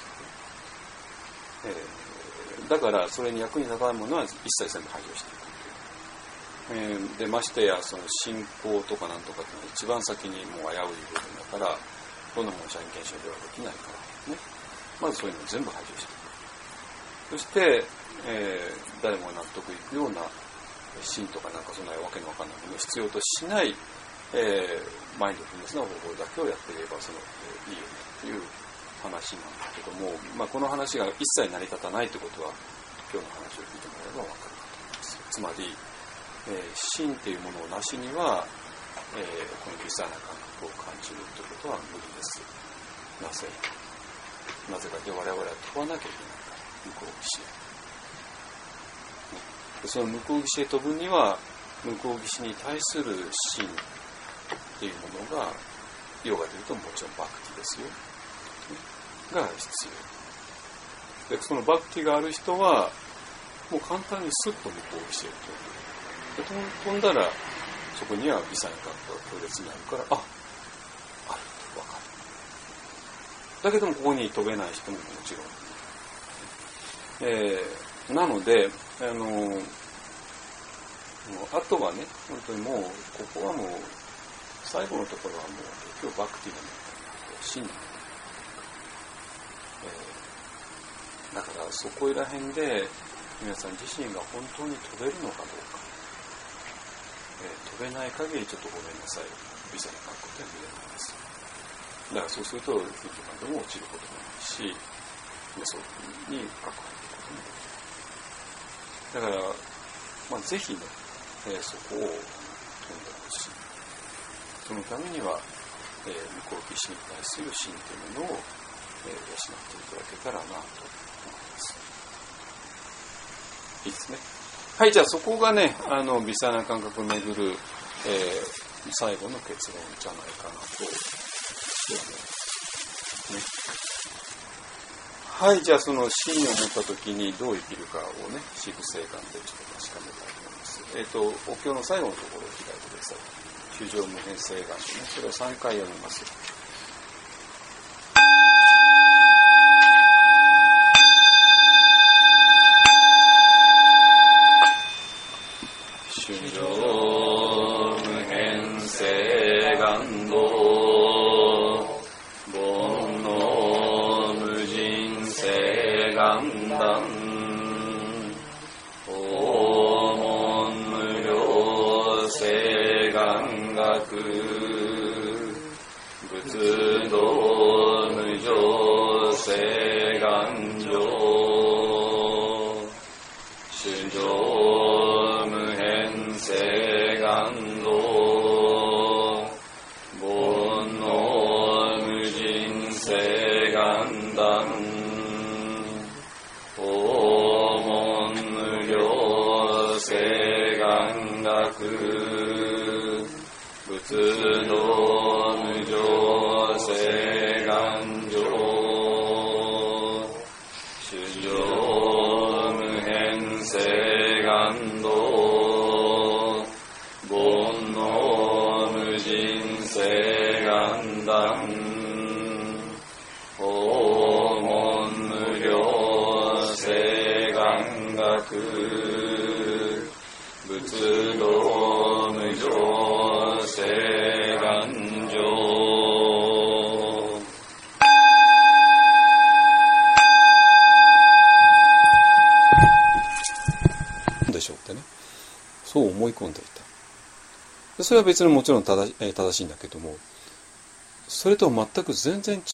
受ける。だからそれに役に立たないものは一切全部排除していく。で、ましてやその信仰とかなんとかっていうのは一番先にもう危うい部分だから、どんなもの社員研修ではできないからね。まずそういうのを全部排除して、そして、誰も納得いくような真とかなんかそんなわけのわかんないものを必要としない、マインドフルネスの方法だけをやっていればいいよねっていう話なんだけども、この話が一切成り立たないということは今日の話を聞いてもらえばわかるかと思います。つまり、真っていうものをなしには、この微細な感覚を感じるということは無理です。なぜかというと我々は問わなきゃいけないから、向こう岸へ。その向こう岸へ飛ぶには向こう岸に対する真っていうものが、ヨガでいうともちろんバクティですよ、が必要で、そのバクティがある人はもう簡単にスッと向こう岸へ飛ぶ。飛んだらそこには微細な感覚が強烈にあるから、あると分かる。だけどもここに飛べない人ももちろん、なのであとはね、本当にもうここはもう最後のところはもう結局バクティの真理、だからそこら辺で皆さん自身が本当に飛べるのかどうか、飛べない限りちょっとごめんなさい、微細な感覚では見れないです。だからそうするとフィット感でも落ちることもないし、そうに深く入っていくこともできない。だから、ぜひね、そこを飛んでほしい。そのためには、向こう岸に対する心というものを、養っていただけたらなと思います。いいですね。はい、じゃあそこがね、微細な感覚をめぐる、最後の結論じゃないかなと思いますね。はい、じゃあその真を持ったときにどう生きるかをね、四部聖観でちょっと確かめたいと思います。お経の最後のところを開いてください。九条無変聖願ね、それを3回読みます。九条無変聖願道煩悩無尽聖願断訪問無量聖願学仏道無常聖願上主上無変聖願道煩悩無尽聖願断訪問無量聖願学仏道無常聖願上主上無変聖願道煩悩無尽聖願断訪問無量聖願学仏道無常聖願上。でしょうってね、そう思い込んでいた。それは別にもちろん正しいんだけども、それとは全く全然違